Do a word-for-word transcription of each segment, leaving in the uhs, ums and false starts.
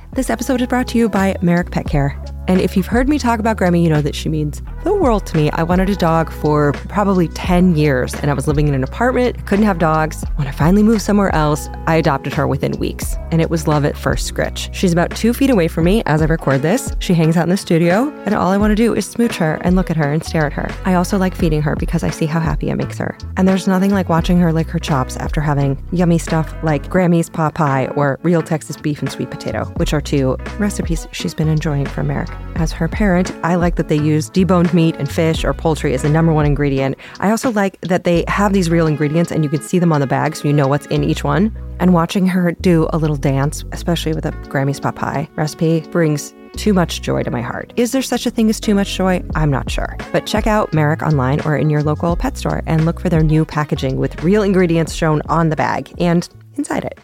This episode is brought to you by Merrick Pet Care. And if you've heard me talk about Grammy, you know that she means the world to me. I wanted a dog for probably ten years, and I was living in an apartment, couldn't have dogs. When I finally moved somewhere else, I adopted her within weeks, and it was love at first scritch. She's about two feet away from me as I record this. She hangs out in the studio, and all I want to do is smooch her and look at her and stare at her. I also like feeding her because I see how happy it makes her. And there's nothing like watching her lick her chops after having yummy stuff like Grammy's pot pie or real Texas beef and sweet potato, which are two recipes she's been enjoying from Merrick. As her parent, I like that they use deboned meat and fish or poultry as the number one ingredient. I also like that they have these real ingredients and you can see them on the bag so you know what's in each one. And watching her do a little dance, especially with a Grammy's pot pie recipe, brings too much joy to my heart. Is there such a thing as too much joy? I'm not sure. But check out Merrick online or in your local pet store and look for their new packaging with real ingredients shown on the bag and inside it.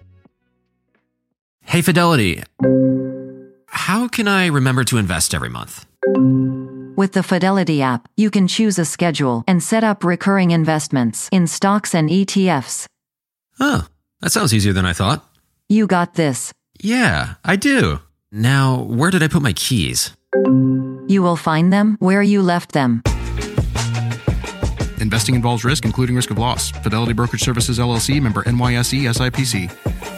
Hey, Fidelity. How can I remember to invest every month? With the Fidelity app, you can choose a schedule and set up recurring investments in stocks and E T Fs. Oh, that sounds easier than I thought. You got this. Yeah, I do. Now, where did I put my keys? You will find them where you left them. Investing involves risk, including risk of loss. Fidelity Brokerage Services, L L C, member N Y S E, S I P C.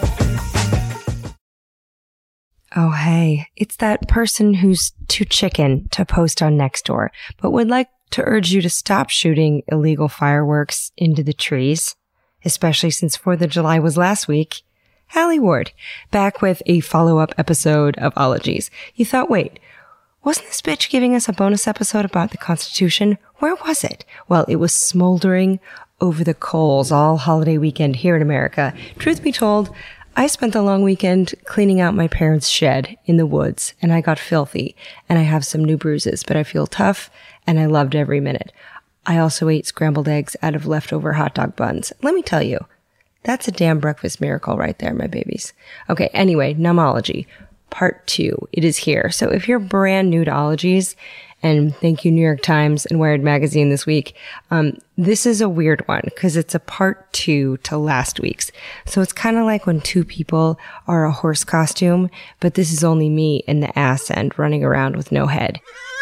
Oh, hey, it's that person who's too chicken to post on Nextdoor, but would like to urge you to stop shooting illegal fireworks into the trees, especially since fourth of July was last week. Hallie Ward, back with a follow-up episode of Ologies. You thought, wait, wasn't this bitch giving us a bonus episode about the Constitution? Where was it? Well, it was smoldering over the coals all holiday weekend here in America. Truth be told, I spent the long weekend cleaning out my parents' shed in the woods, and I got filthy, and I have some new bruises, but I feel tough, and I loved every minute. I also ate scrambled eggs out of leftover hot dog buns. Let me tell you, that's a damn breakfast miracle right there, my babies. Okay, anyway, Numbology, part two. It is here. So if you're brand new to Ologies, and thank you, New York Times and Wired Magazine this week. Um, this is a weird one because it's a part two to last week's. So it's kind of like when two people are a horse costume, but this is only me in the ass end running around with no head.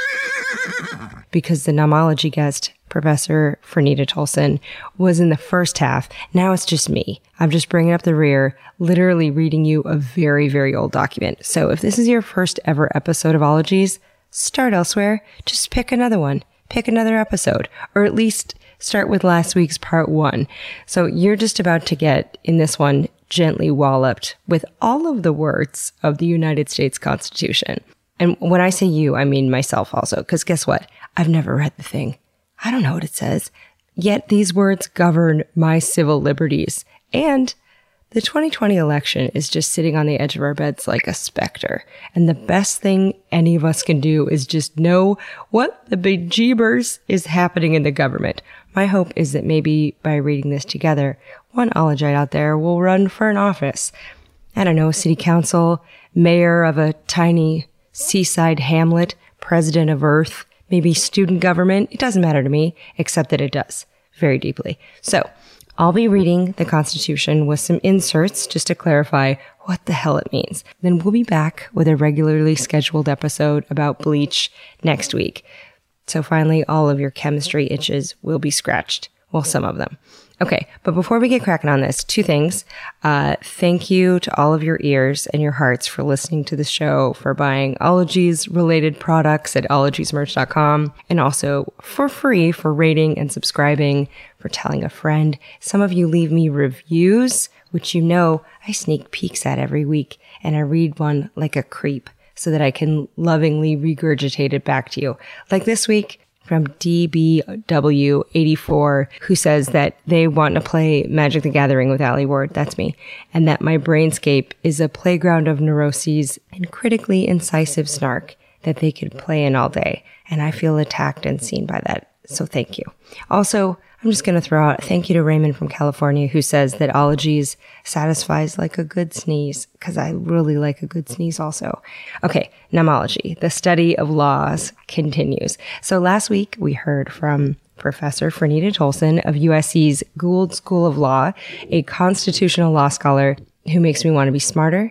Because the Numbology guest, Professor Fernita Tolson, was in the first half. Now it's just me. I'm just bringing up the rear, literally reading you a very, very old document. So if this is your first ever episode of Ologies, start elsewhere. Just pick another one. Pick another episode. Or at least start with last week's part one. So you're just about to get, in this one, gently walloped with all of the words of the United States Constitution. And when I say you, I mean myself also. Because guess what? I've never read the thing. I don't know what it says. Yet these words govern my civil liberties. And the twenty twenty election is just sitting on the edge of our beds like a specter. And the best thing any of us can do is just know what the bejeebers is happening in the government. My hope is that maybe by reading this together, one ologite out there will run for an office. I don't know, city council, mayor of a tiny seaside hamlet, president of Earth, maybe student government. It doesn't matter to me, except that it does very deeply. So I'll be reading the Constitution with some inserts just to clarify what the hell it means. Then we'll be back with a regularly scheduled episode about bleach next week. So finally, all of your chemistry itches will be scratched. Well, some of them. Okay, but before we get cracking on this, two things. Uh, thank you to all of your ears and your hearts for listening to the show, for buying Ologies-related products at ologies merch dot com, and also for free for rating and subscribing, for telling a friend. Some of you leave me reviews, which you know I sneak peeks at every week, and I read one like a creep so that I can lovingly regurgitate it back to you. Like this week, from D B W eighty-four, who says that they want to play Magic the Gathering with Allie Ward, that's me, and that my brainscape is a playground of neuroses and critically incisive snark that they could play in all day. And I feel attacked and seen by that, so thank you. Also, I'm just going to throw out thank you to Raymond from California, who says that Ologies satisfies like a good sneeze, because I really like a good sneeze also. Okay, Numbology, the study of laws, continues. So last week we heard from Professor Fernita Tolson of U S C's Gould School of Law, a constitutional law scholar who makes me want to be smarter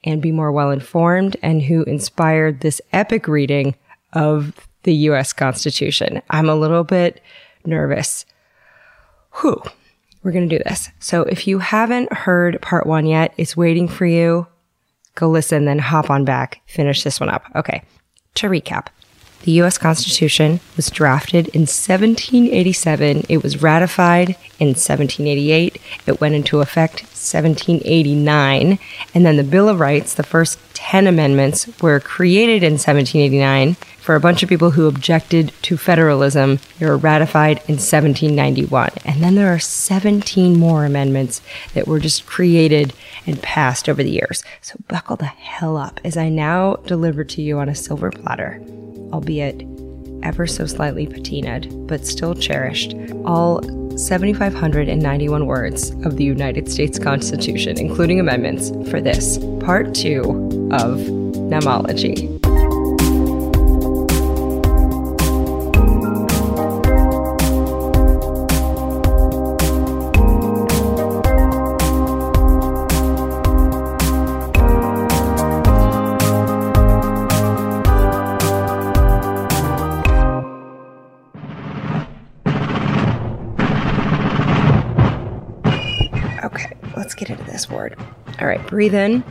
and be more well-informed, and who inspired this epic reading of the U S Constitution. I'm a little bit nervous. Whew. We're going to do this. So if you haven't heard part one yet, it's waiting for you. Go listen, then hop on back, finish this one up. Okay. To recap, the U S Constitution was drafted in seventeen eighty-seven. It was ratified in seventeen eighty-eight. It went into effect seventeen eighty-nine. And then the Bill of Rights, the first ten amendments, were created in seventeen eighty-nine. For a bunch of people who objected to federalism, they were ratified in seventeen ninety-one. And then there are seventeen more amendments that were just created and passed over the years. So buckle the hell up as I now deliver to you on a silver platter, albeit ever so slightly patinaed, but still cherished, all seven thousand five hundred ninety-one words of the United States Constitution, including amendments, for this, part two of Mnemology. Let's get into this word. All right, breathe in.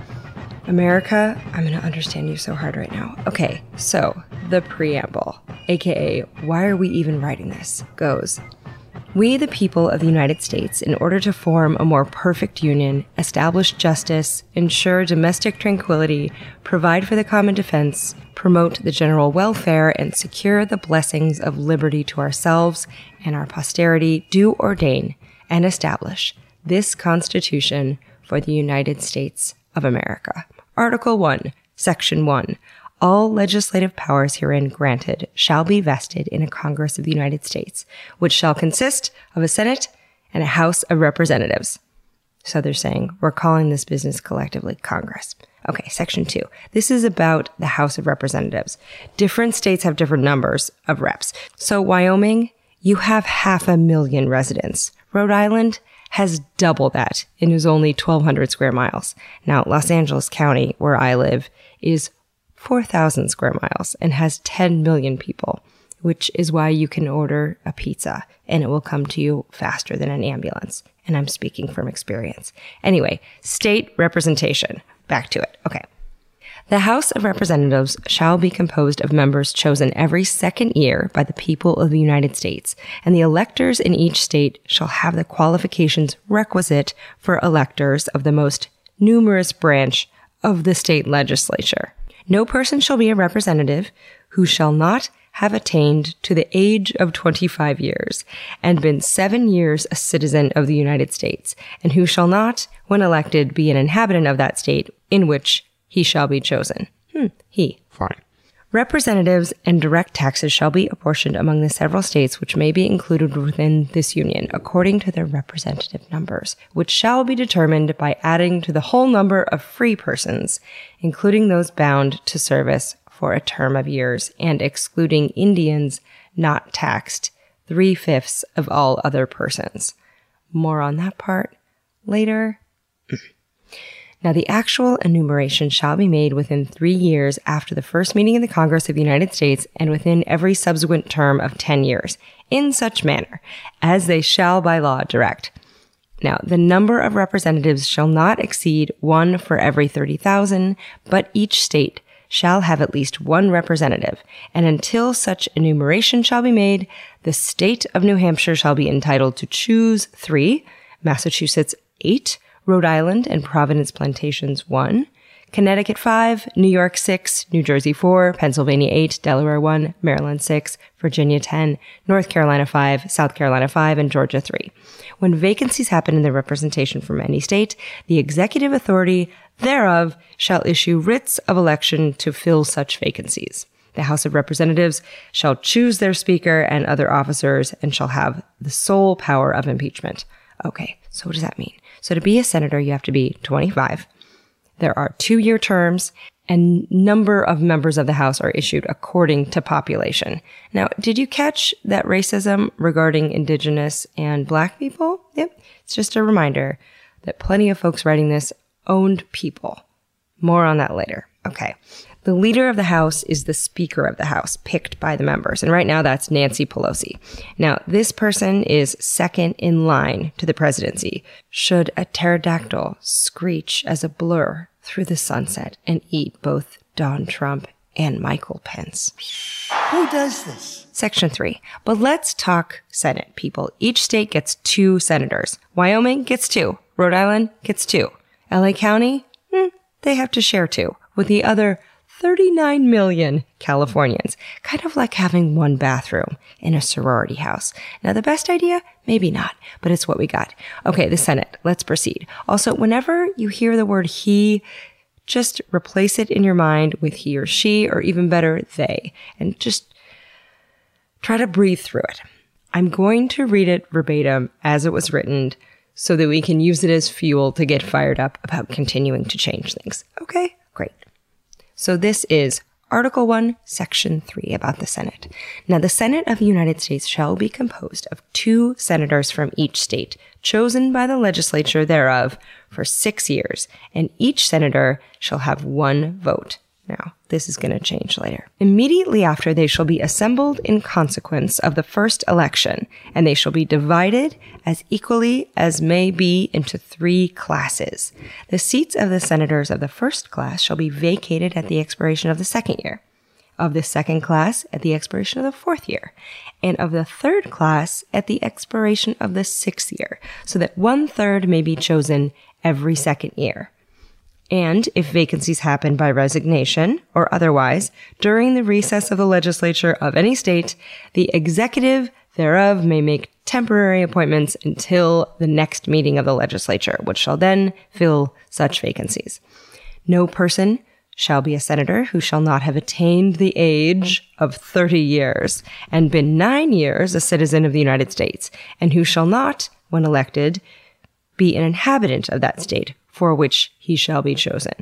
America, I'm going to understand you so hard right now. Okay, so the preamble, aka why are we even writing this, goes, we, the people of the United States, in order to form a more perfect union, establish justice, ensure domestic tranquility, provide for the common defense, promote the general welfare, and secure the blessings of liberty to ourselves and our posterity, do ordain and establish this Constitution for the United States of America. Article one, Section one. All legislative powers herein granted shall be vested in a Congress of the United States, which shall consist of a Senate and a House of Representatives. So they're saying, we're calling this business collectively Congress. Okay, Section two. This is about the House of Representatives. Different states have different numbers of reps. So Wyoming, you have half a million residents. Rhode Island has double that and is only twelve hundred square miles. Now, Los Angeles County, where I live, is four thousand square miles and has ten million people, which is why you can order a pizza and it will come to you faster than an ambulance. And I'm speaking from experience. Anyway, state representation. Back to it. Okay. The House of Representatives shall be composed of members chosen every second year by the people of the United States, and the electors in each state shall have the qualifications requisite for electors of the most numerous branch of the state legislature. No person shall be a representative who shall not have attained to the age of twenty-five years and been seven years a citizen of the United States, and who shall not, when elected, be an inhabitant of that state in which he shall be chosen. Hmm, he. Fine. Representatives and direct taxes shall be apportioned among the several states which may be included within this union, according to their representative numbers, which shall be determined by adding to the whole number of free persons, including those bound to service for a term of years, and excluding Indians not taxed, three-fifths of all other persons. More on that part later. Now, the actual enumeration shall be made within three years after the first meeting of the Congress of the United States and within every subsequent term of ten years, in such manner as they shall by law direct. Now, the number of representatives shall not exceed one for every thirty thousand, but each state shall have at least one representative, and until such enumeration shall be made, the state of New Hampshire shall be entitled to choose three, Massachusetts eight, Rhode Island and Providence Plantations one, Connecticut five, New York six, New Jersey four, Pennsylvania eight, Delaware one, Maryland six, Virginia ten, North Carolina five, South Carolina five, and Georgia three. When vacancies happen in the representation from any state, the executive authority thereof shall issue writs of election to fill such vacancies. The House of Representatives shall choose their speaker and other officers and shall have the sole power of impeachment. Okay, so what does that mean? So to be a senator, you have to be twenty-five. There are two-year terms, and number of members of the House are issued according to population. Now, did you catch that racism regarding Indigenous and Black people? Yep. It's just a reminder that plenty of folks writing this owned people. More on that later. Okay. The leader of the House is the Speaker of the House, picked by the members. And right now that's Nancy Pelosi. Now, this person is second in line to the presidency. Should a pterodactyl screech as a blur through the sunset and eat both Donald Trump and Michael Pence? Who does this? Section three. But let's talk Senate, people. Each state gets two senators. Wyoming gets two. Rhode Island gets two. L A County, hmm, they have to share two with the other thirty-nine million Californians. Kind of like having one bathroom in a sorority house. Now, the best idea? Maybe not, but it's what we got. Okay, the Senate. Let's proceed. Also, whenever you hear the word he, just replace it in your mind with he or she, or even better, they, and just try to breathe through it. I'm going to read it verbatim as it was written so that we can use it as fuel to get fired up about continuing to change things. Okay, great. So this is Article one, Section three about the Senate. Now, the Senate of the United States shall be composed of two senators from each state, chosen by the legislature thereof for six years, and each senator shall have one vote. Now, this is going to change later. Immediately after, they shall be assembled in consequence of the first election, and they shall be divided as equally as may be into three classes. The seats of the senators of the first class shall be vacated at the expiration of the second year, of the second class at the expiration of the fourth year, and of the third class at the expiration of the sixth year, so that one third may be chosen every second year. And if vacancies happen by resignation or otherwise during the recess of the legislature of any state, the executive thereof may make temporary appointments until the next meeting of the legislature, which shall then fill such vacancies. No person shall be a senator who shall not have attained the age of thirty years and been nine years a citizen of the United States, and who shall not, when elected, be an inhabitant of that state for which he shall be chosen.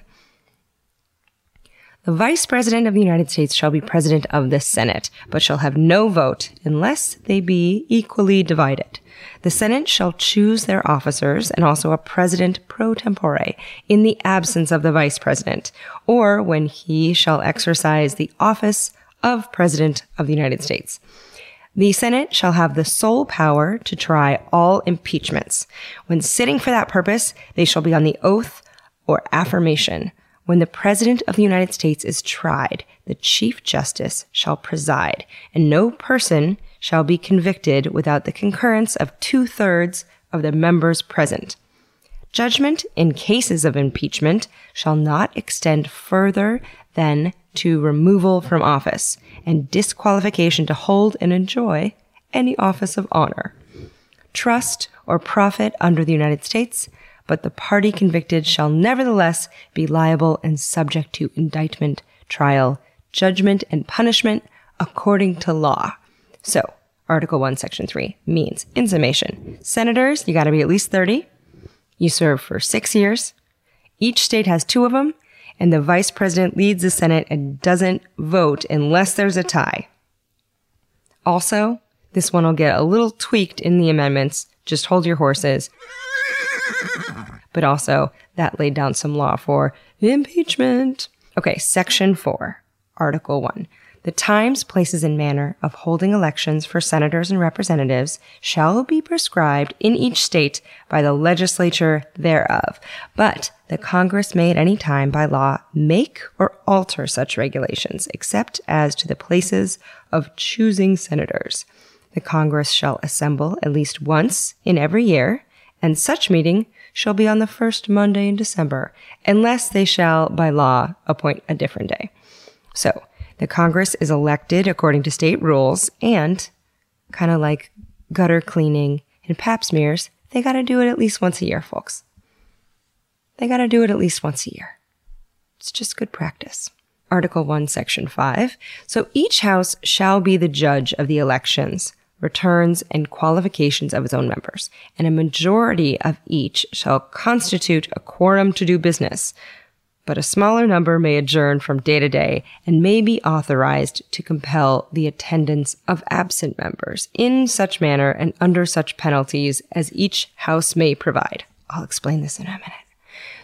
The Vice President of the United States shall be President of the Senate, but shall have no vote unless they be equally divided. The Senate shall choose their officers and also a President pro tempore in the absence of the Vice President, or when he shall exercise the office of President of the United States. The Senate shall have the sole power to try all impeachments. When sitting for that purpose, they shall be on the oath or affirmation. When the President of the United States is tried, the Chief Justice shall preside, and no person shall be convicted without the concurrence of two-thirds of the members present. Judgment in cases of impeachment shall not extend further than to removal from office and disqualification to hold and enjoy any office of honor, trust, or profit under the United States, but the party convicted shall nevertheless be liable and subject to indictment, trial, judgment, and punishment according to law. So, Article one, Section three means, in summation, senators, you gotta be at least thirty, you serve for six years, each state has two of them, and the vice president leads the Senate and doesn't vote unless there's a tie. Also, this one will get a little tweaked in the amendments. Just hold your horses. But also, that laid down some law for impeachment. Okay, Section four, Article one. The times, places, and manner of holding elections for senators and representatives shall be prescribed in each state by the legislature thereof, but the Congress may at any time by law make or alter such regulations, except as to the places of choosing senators. The Congress shall assemble at least once in every year, and such meeting shall be on the first Monday in December, unless they shall by law appoint a different day. So, the Congress is elected according to state rules, and kind of like gutter cleaning and pap smears, they got to do it at least once a year, folks. They got to do it at least once a year. It's just good practice. Article one, Section five. So each house shall be the judge of the elections, returns, and qualifications of its own members, and a majority of each shall constitute a quorum to do business, but a smaller number may adjourn from day to day and may be authorized to compel the attendance of absent members in such manner and under such penalties as each house may provide. I'll explain this in a minute.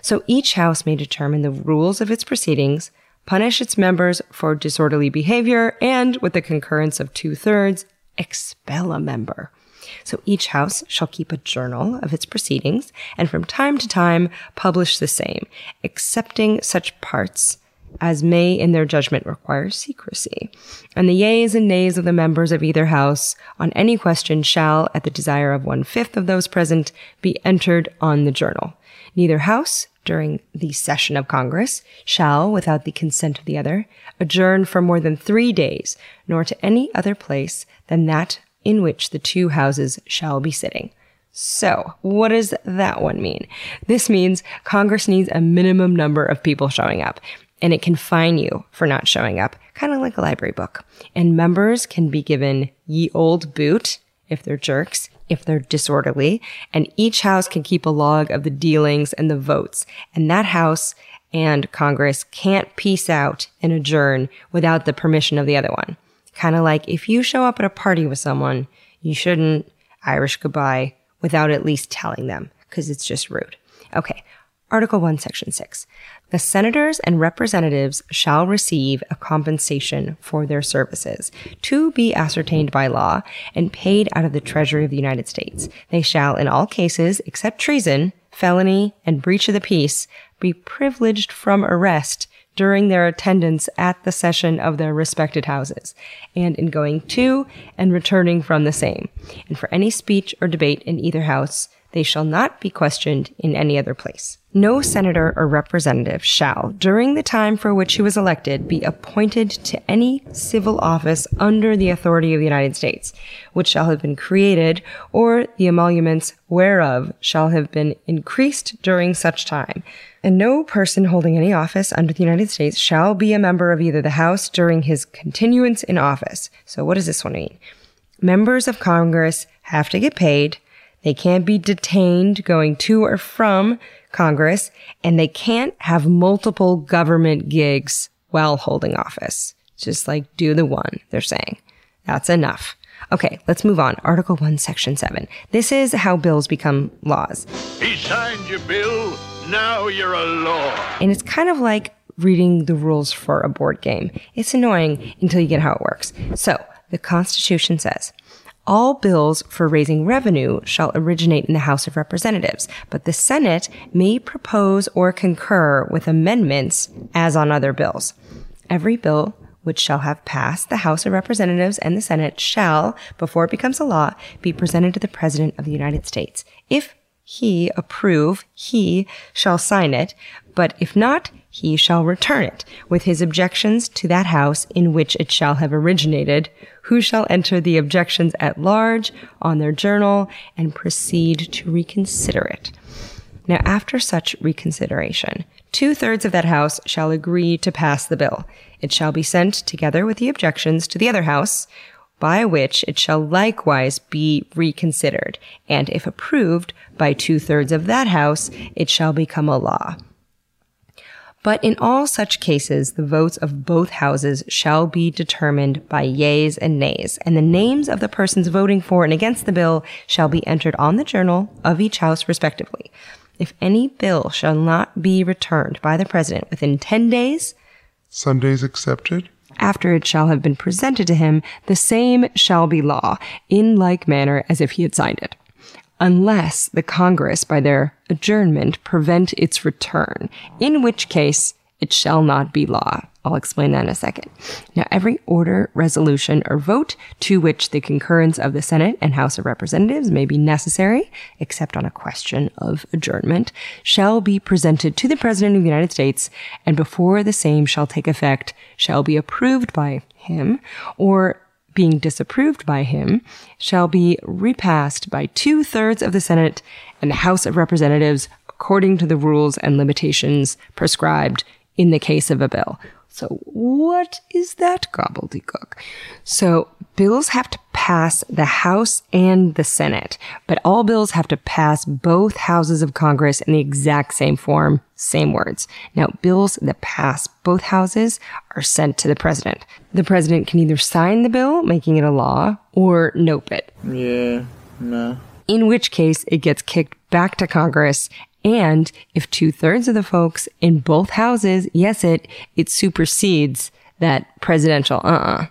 So each house may determine the rules of its proceedings, punish its members for disorderly behavior, and, with the concurrence of two-thirds, expel a member. So each house shall keep a journal of its proceedings, and from time to time publish the same, excepting such parts as may in their judgment require secrecy. And the yeas and nays of the members of either house on any question shall, at the desire of one-fifth of those present, be entered on the journal. Neither house, during the session of Congress, shall, without the consent of the other, adjourn for more than three days, nor to any other place than that in which the two houses shall be sitting. So, what does that one mean? This means Congress needs a minimum number of people showing up, and it can fine you for not showing up, kind of like a library book. And members can be given ye old boot if they're jerks, if they're disorderly, and each house can keep a log of the dealings and the votes, and that house and Congress can't peace out and adjourn without the permission of the other one. Kind of like if you show up at a party with someone, you shouldn't Irish goodbye without at least telling them, because it's just rude. Okay, Article one, Section six. The senators and representatives shall receive a compensation for their services, to be ascertained by law and paid out of the Treasury of the United States. They shall, in all cases, except treason, felony, and breach of the peace, be privileged from arrest during their attendance at the session of their respected houses, and in going to and returning from the same. And for any speech or debate in either house, they shall not be questioned in any other place. No senator or representative shall, during the time for which he was elected, be appointed to any civil office under the authority of the United States, which shall have been created, or the emoluments whereof shall have been increased during such time. And no person holding any office under the United States shall be a member of either the House during his continuance in office. So what does this one mean? Members of Congress have to get paid. They can't be detained going to or from Congress, and they can't have multiple government gigs while holding office. Just like do the one, they're saying. That's enough. Okay, let's move on. Article one, Section seven. This is how bills become laws. He signed your bill. Now you're a law. And it's kind of like reading the rules for a board game. It's annoying until you get how it works. So, the Constitution says, all bills for raising revenue shall originate in the House of Representatives, but the Senate may propose or concur with amendments as on other bills. Every bill which shall have passed the House of Representatives and the Senate shall, before it becomes a law, be presented to the President of the United States. If he approve, he shall sign it, but if not, he shall return it, with his objections to that house in which it shall have originated, who shall enter the objections at large on their journal and proceed to reconsider it. Now, after such reconsideration, two-thirds of that house shall agree to pass the bill. It shall be sent together with the objections to the other house, by which it shall likewise be reconsidered, and if approved by two-thirds of that house, it shall become a law. But in all such cases, the votes of both houses shall be determined by yeas and nays, and the names of the persons voting for and against the bill shall be entered on the journal of each house respectively. If any bill shall not be returned by the President within ten days, Sundays excepted, after it shall have been presented to him, the same shall be law, in like manner as if he had signed it, unless the Congress, by their adjournment, prevent its return, in which case it shall not be law. I'll explain that in a second. Now, every order, resolution, or vote to which the concurrence of the Senate and House of Representatives may be necessary, except on a question of adjournment, shall be presented to the President of the United States, and before the same shall take effect, shall be approved by him, or being disapproved by him, shall be repassed by two-thirds of the Senate and the House of Representatives according to the rules and limitations prescribed in the case of a bill. So what is that gobbledygook? So bills have to pass the House and the Senate, but all bills have to pass both houses of Congress in the exact same form, same words. Now, bills that pass both houses are sent to the President. The President can either sign the bill, making it a law, or nope it. Yeah, no. In which case, it gets kicked back to Congress, And if two-thirds of the folks in both houses, yes, it, it supersedes that presidential uh-uh.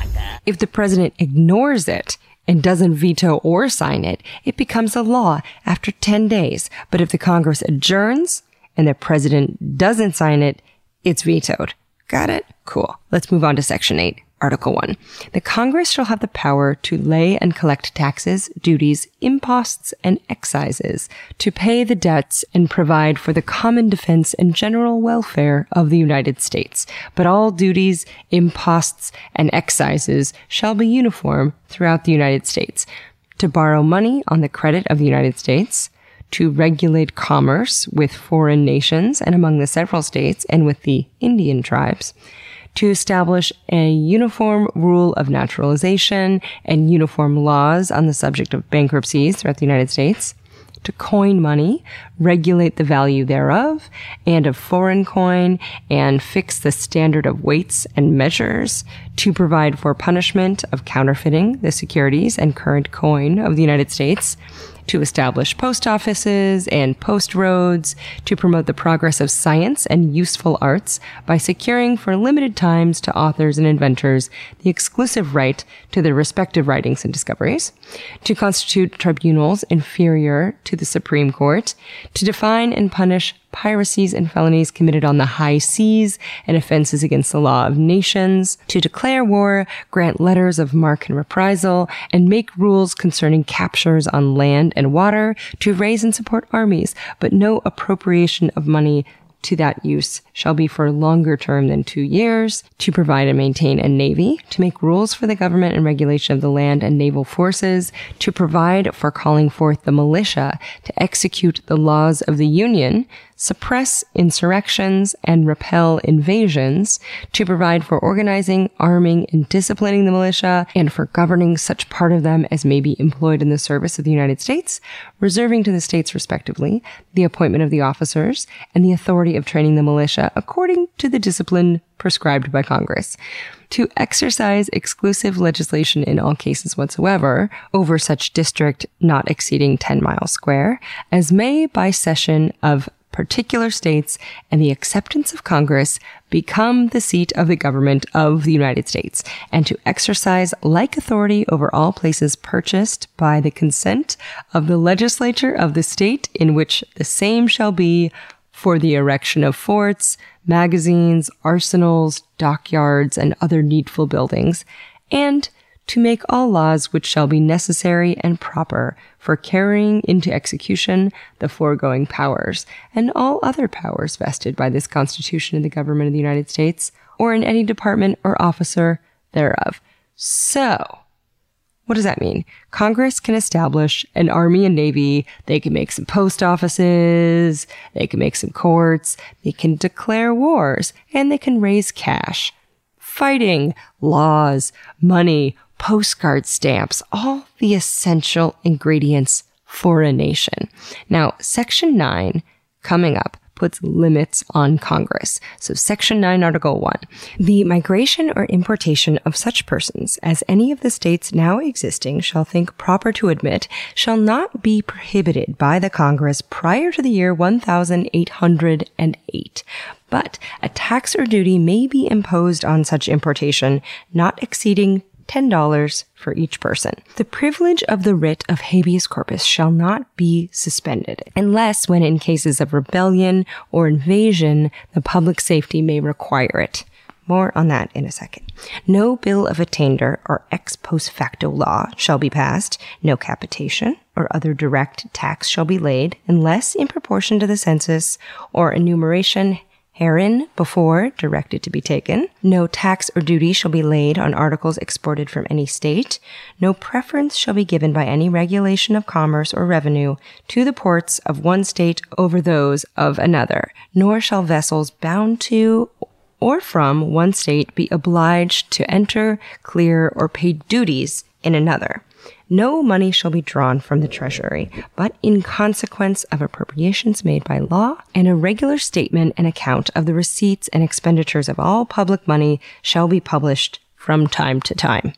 If the president ignores it and doesn't veto or sign it, it becomes a law after ten days. But if the Congress adjourns and the president doesn't sign it, it's vetoed. Got it? Cool. Let's move on to Section eight. Article one. The Congress shall have the power to lay and collect taxes, duties, imposts, and excises, to pay the debts and provide for the common defense and general welfare of the United States. But all duties, imposts, and excises shall be uniform throughout the United States. To borrow money on the credit of the United States, to regulate commerce with foreign nations and among the several states and with the Indian tribes, to establish a uniform rule of naturalization and uniform laws on the subject of bankruptcies throughout the United States, to coin money, regulate the value thereof, and of foreign coin, and fix the standard of weights and measures, to provide for punishment of counterfeiting the securities and current coin of the United States, to establish post offices and post roads, to promote the progress of science and useful arts by securing for limited times to authors and inventors the exclusive right to their respective writings and discoveries, to constitute tribunals inferior to the Supreme Court, to define and punish piracies and felonies committed on the high seas and offenses against the law of nations, to declare war, grant letters of marque and reprisal, and make rules concerning captures on land and water, to raise and support armies, but no appropriation of money to that use shall be for a longer term than two years, to provide and maintain a navy, to make rules for the government and regulation of the land and naval forces, to provide for calling forth the militia, to execute the laws of the Union, suppress insurrections and repel invasions, to provide for organizing, arming, and disciplining the militia, and for governing such part of them as may be employed in the service of the United States, reserving to the states respectively the appointment of the officers and the authority of training the militia according to the discipline prescribed by Congress, to exercise exclusive legislation in all cases whatsoever over such district not exceeding ten miles square as may by session of particular states and the acceptance of Congress become the seat of the government of the United States, and to exercise like authority over all places purchased by the consent of the legislature of the state in which the same shall be, for the erection of forts, magazines, arsenals, dockyards, and other needful buildings, and to make all laws which shall be necessary and proper for carrying into execution the foregoing powers, and all other powers vested by this Constitution in the government of the United States, or in any department or officer thereof. So, what does that mean? Congress can establish an army and navy. They can make some post offices. They can make some courts. They can declare wars, and they can raise cash. Fighting, laws, money, postcard stamps, all the essential ingredients for a nation. Now, Section nine, coming up, puts limits on Congress. So Section nine, Article one. The migration or importation of such persons as any of the states now existing shall think proper to admit shall not be prohibited by the Congress prior to the year one thousand eight hundred eight. But a tax or duty may be imposed on such importation not exceeding ten dollars for each person. The privilege of the writ of habeas corpus shall not be suspended, unless when in cases of rebellion or invasion, the public safety may require it. More on that in a second. No bill of attainder or ex post facto law shall be passed. No capitation or other direct tax shall be laid, unless in proportion to the census or enumeration herein before directed to be taken. No tax or duty shall be laid on articles exported from any state. No preference shall be given by any regulation of commerce or revenue to the ports of one state over those of another. Nor shall vessels bound to or from one state be obliged to enter, clear, or pay duties in another. No money shall be drawn from the treasury, but in consequence of appropriations made by law, and a regular statement and account of the receipts and expenditures of all public money shall be published from time to time.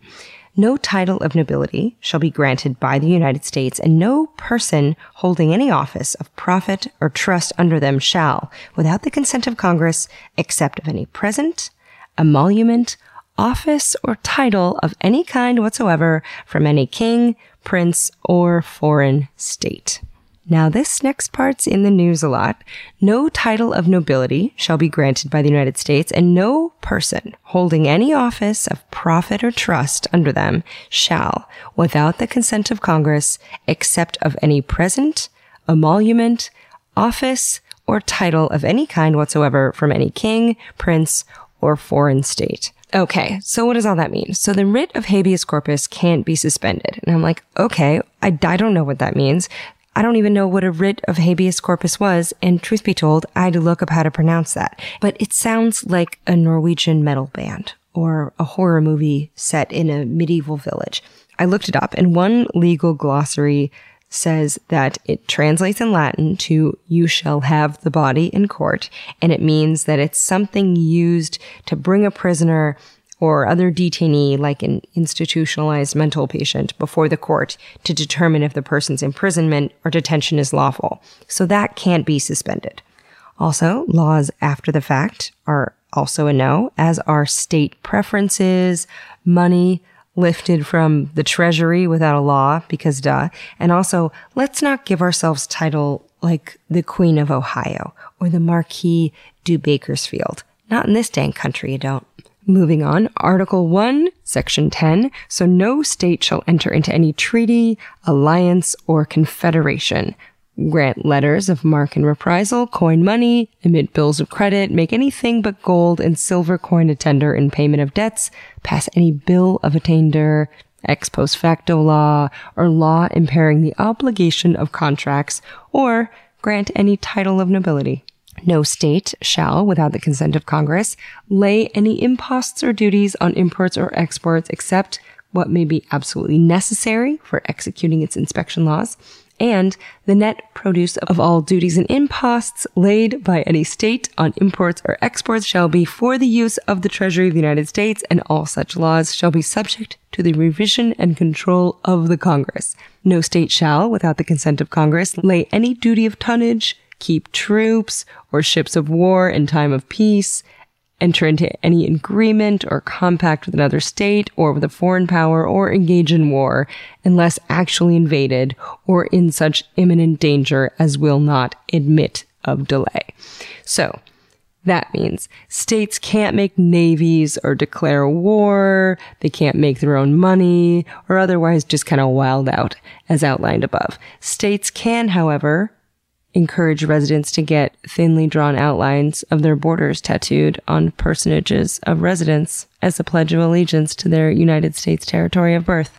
No title of nobility shall be granted by the United States, and no person holding any office of profit or trust under them shall, without the consent of Congress, accept of any present, emolument, office, or title of any kind whatsoever from any king, prince, or foreign state. Now, this next part's in the news a lot. No title of nobility shall be granted by the United States, and no person holding any office of profit or trust under them shall, without the consent of Congress, accept of any present, emolument, office, or title of any kind whatsoever from any king, prince, or foreign state. Okay, so what does all that mean? So the writ of habeas corpus can't be suspended. And I'm like, okay, I, I don't know what that means. I don't even know what a writ of habeas corpus was, and truth be told, I had to look up how to pronounce that. But it sounds like a Norwegian metal band or a horror movie set in a medieval village. I looked it up, and one legal glossary says that it translates in Latin to "you shall have the body in court," and it means that it's something used to bring a prisoner or other detainee, like an institutionalized mental patient, before the court to determine if the person's imprisonment or detention is lawful. So that can't be suspended. Also, laws after the fact are also a no, as are state preferences, money lifted from the treasury without a law, because duh. And also, let's not give ourselves title like the Queen of Ohio or the Marquis du Bakersfield. Not in this dang country, you don't. Moving on, Article one, Section ten. So no state shall enter into any treaty, alliance, or confederation, grant letters of marque and reprisal, coin money, emit bills of credit, make anything but gold and silver coin a tender in payment of debts, pass any bill of attainder, ex post facto law, or law impairing the obligation of contracts, or grant any title of nobility. No state shall, without the consent of Congress, lay any imposts or duties on imports or exports except what may be absolutely necessary for executing its inspection laws, and the net produce of all duties and imposts laid by any state on imports or exports shall be for the use of the Treasury of the United States, and all such laws shall be subject to the revision and control of the Congress. No state shall, without the consent of Congress, lay any duty of tonnage, keep troops or ships of war in time of peace, enter into any agreement or compact with another state or with a foreign power, or engage in war unless actually invaded or in such imminent danger as will not admit of delay. So that means states can't make navies or declare war, they can't make their own money, or otherwise just kind of wild out, as outlined above. States can, however, encourage residents to get thinly drawn outlines of their borders tattooed on personages of residence as a pledge of allegiance to their United States territory of birth.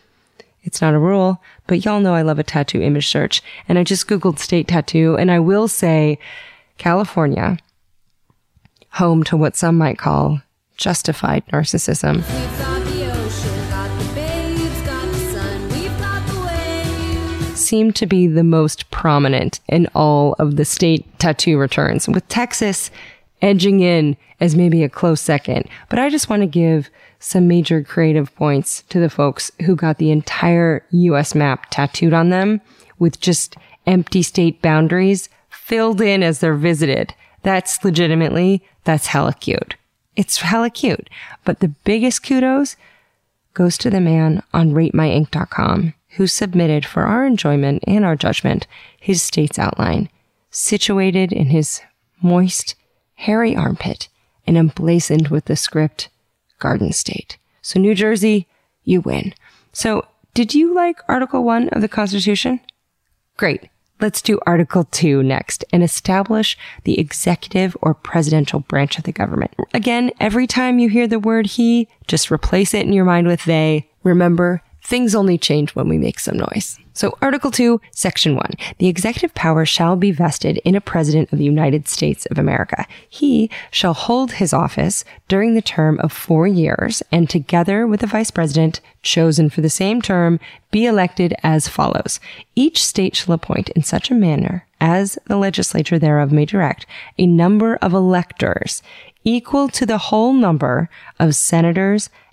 It's not a rule, but y'all know I love a tattoo image search, and I just Googled state tattoo, and I will say California, home to what some might call justified narcissism, seemed to be the most prominent in all of the state tattoo returns, with Texas edging in as maybe a close second. But I just want to give some major creative points to the folks who got the entire U S map tattooed on them with just empty state boundaries filled in as they're visited. That's legitimately, that's hella cute. It's hella cute. But the biggest kudos goes to the man on rate my ink dot com who submitted for our enjoyment and our judgment his state's outline, situated in his moist, hairy armpit and emblazoned with the script, Garden State. So New Jersey, you win. So did you like Article one of the Constitution? Great. Let's do Article two next and establish the executive or presidential branch of the government. Again, every time you hear the word he, just replace it in your mind with they. Remember, things only change when we make some noise. So Article two, Section one. The executive power shall be vested in a president of the United States of America. He shall hold his office during the term of four years and together with the vice president chosen for the same term be elected as follows. Each state shall appoint in such a manner as the legislature thereof may direct a number of electors equal to the whole number of senators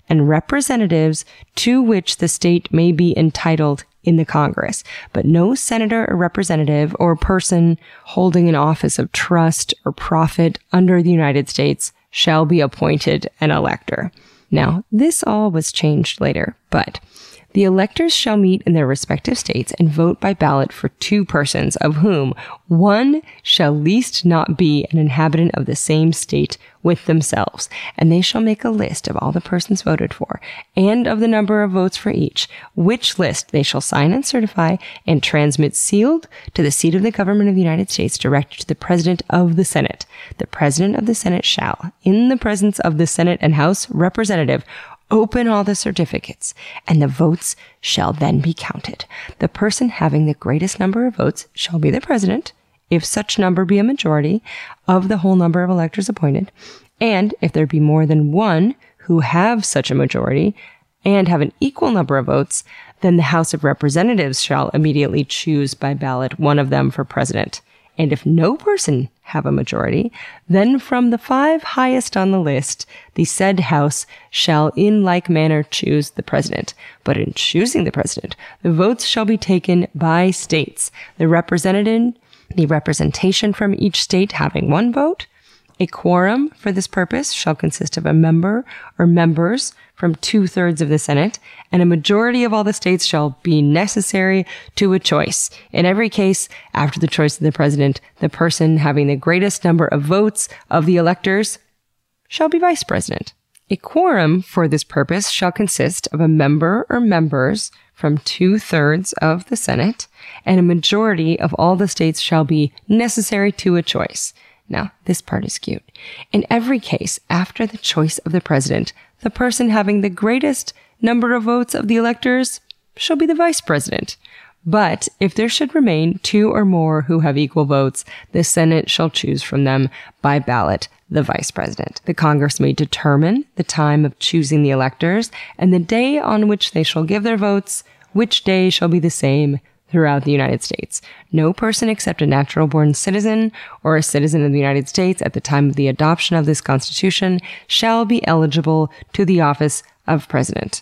and representatives to which the state may be entitled in the Congress, but no senator or representative or person holding an office of trust or profit under the United States shall be appointed an elector. Now, this all was changed later, but the electors shall meet in their respective states and vote by ballot for two persons, of whom one shall least not be an inhabitant of the same state with themselves, and they shall make a list of all the persons voted for, and of the number of votes for each, which list they shall sign and certify, and transmit sealed to the seat of the government of the United States, directed to the President of the Senate. The President of the Senate shall, in the presence of the Senate and House representative, open all the certificates, and the votes shall then be counted. The person having the greatest number of votes shall be the president, if such number be a majority of the whole number of electors appointed, and if there be more than one who have such a majority and have an equal number of votes, then the House of Representatives shall immediately choose by ballot one of them for president. And if no person have a majority, then from the five highest on the list, the said House shall in like manner choose the president. But in choosing the president, the votes shall be taken by states, the representative, the representation from each state having one vote. A quorum for this purpose shall consist of a member or members from two-thirds of the Senate, and a majority of all the states shall be necessary to a choice. In every case, after the choice of the president, the person having the greatest number of votes of the electors shall be vice president. A quorum for this purpose shall consist of a member or members from two-thirds of the Senate, and a majority of all the states shall be necessary to a choice. Now, this part is cute. In every case, after the choice of the president, the person having the greatest number of votes of the electors shall be the vice president. But if there should remain two or more who have equal votes, the Senate shall choose from them by ballot the vice president. The Congress may determine the time of choosing the electors and the day on which they shall give their votes, which day shall be the same throughout the United States. No person except a natural-born citizen or a citizen of the United States at the time of the adoption of this Constitution shall be eligible to the office of president.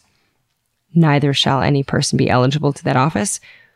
Neither shall any person be eligible to that office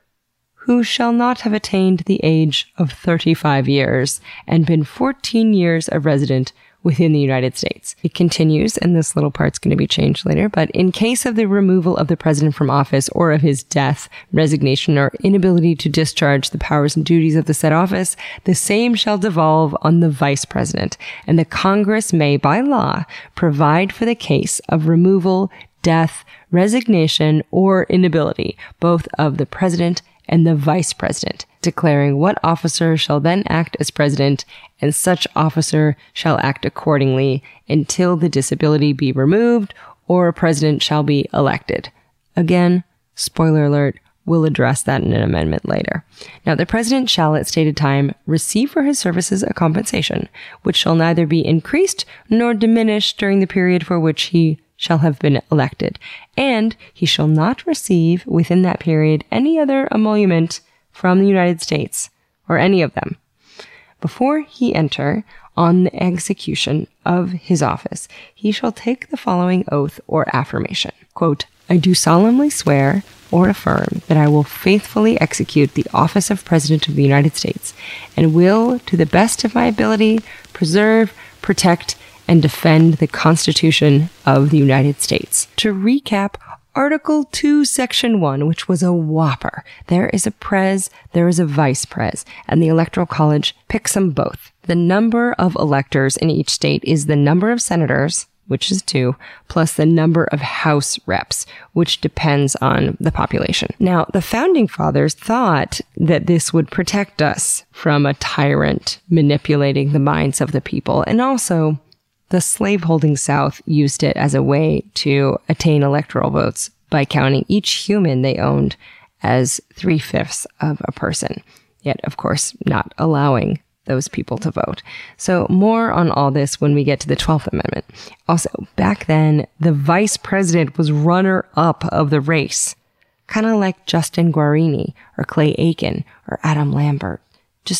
who shall not have attained the age of thirty-five years and been fourteen years a resident within the United States. It continues, and this little part's going to be changed later, but in case of the removal of the president from office or of his death, resignation, or inability to discharge the powers and duties of the said office, the same shall devolve on the vice president, and the Congress may, by law, provide for the case of removal, death, resignation, or inability, both of the president and the vice president, declaring what officer shall then act as president, and such officer shall act accordingly until the disability be removed or a president shall be elected. Again, spoiler alert, we'll address that in an amendment later. Now, the president shall at stated time receive for his services a compensation, which shall neither be increased nor diminished during the period for which he shall have been elected, and he shall not receive within that period any other emolument from the United States, or any of them. Before he enter on the execution of his office, he shall take the following oath or affirmation. Quote, I do solemnly swear or affirm that I will faithfully execute the office of President of the United States, and will, to the best of my ability, preserve, protect, and defend the Constitution of the United States. To recap, Article two, Section one, which was a whopper. There is a pres, there is a vice pres, and the Electoral College picks them both. The number of electors in each state is the number of senators, which is two, plus the number of House reps, which depends on the population. Now, the Founding Fathers thought that this would protect us from a tyrant manipulating the minds of the people, and also the slaveholding South used it as a way to attain electoral votes by counting each human they owned as three-fifths of a person, yet, of course, not allowing those people to vote. So more on all this when we get to the twelfth Amendment. Also, back then, the vice president was runner-up of the race, kind of like Justin Guarini or Clay Aiken or Adam Lambert. Just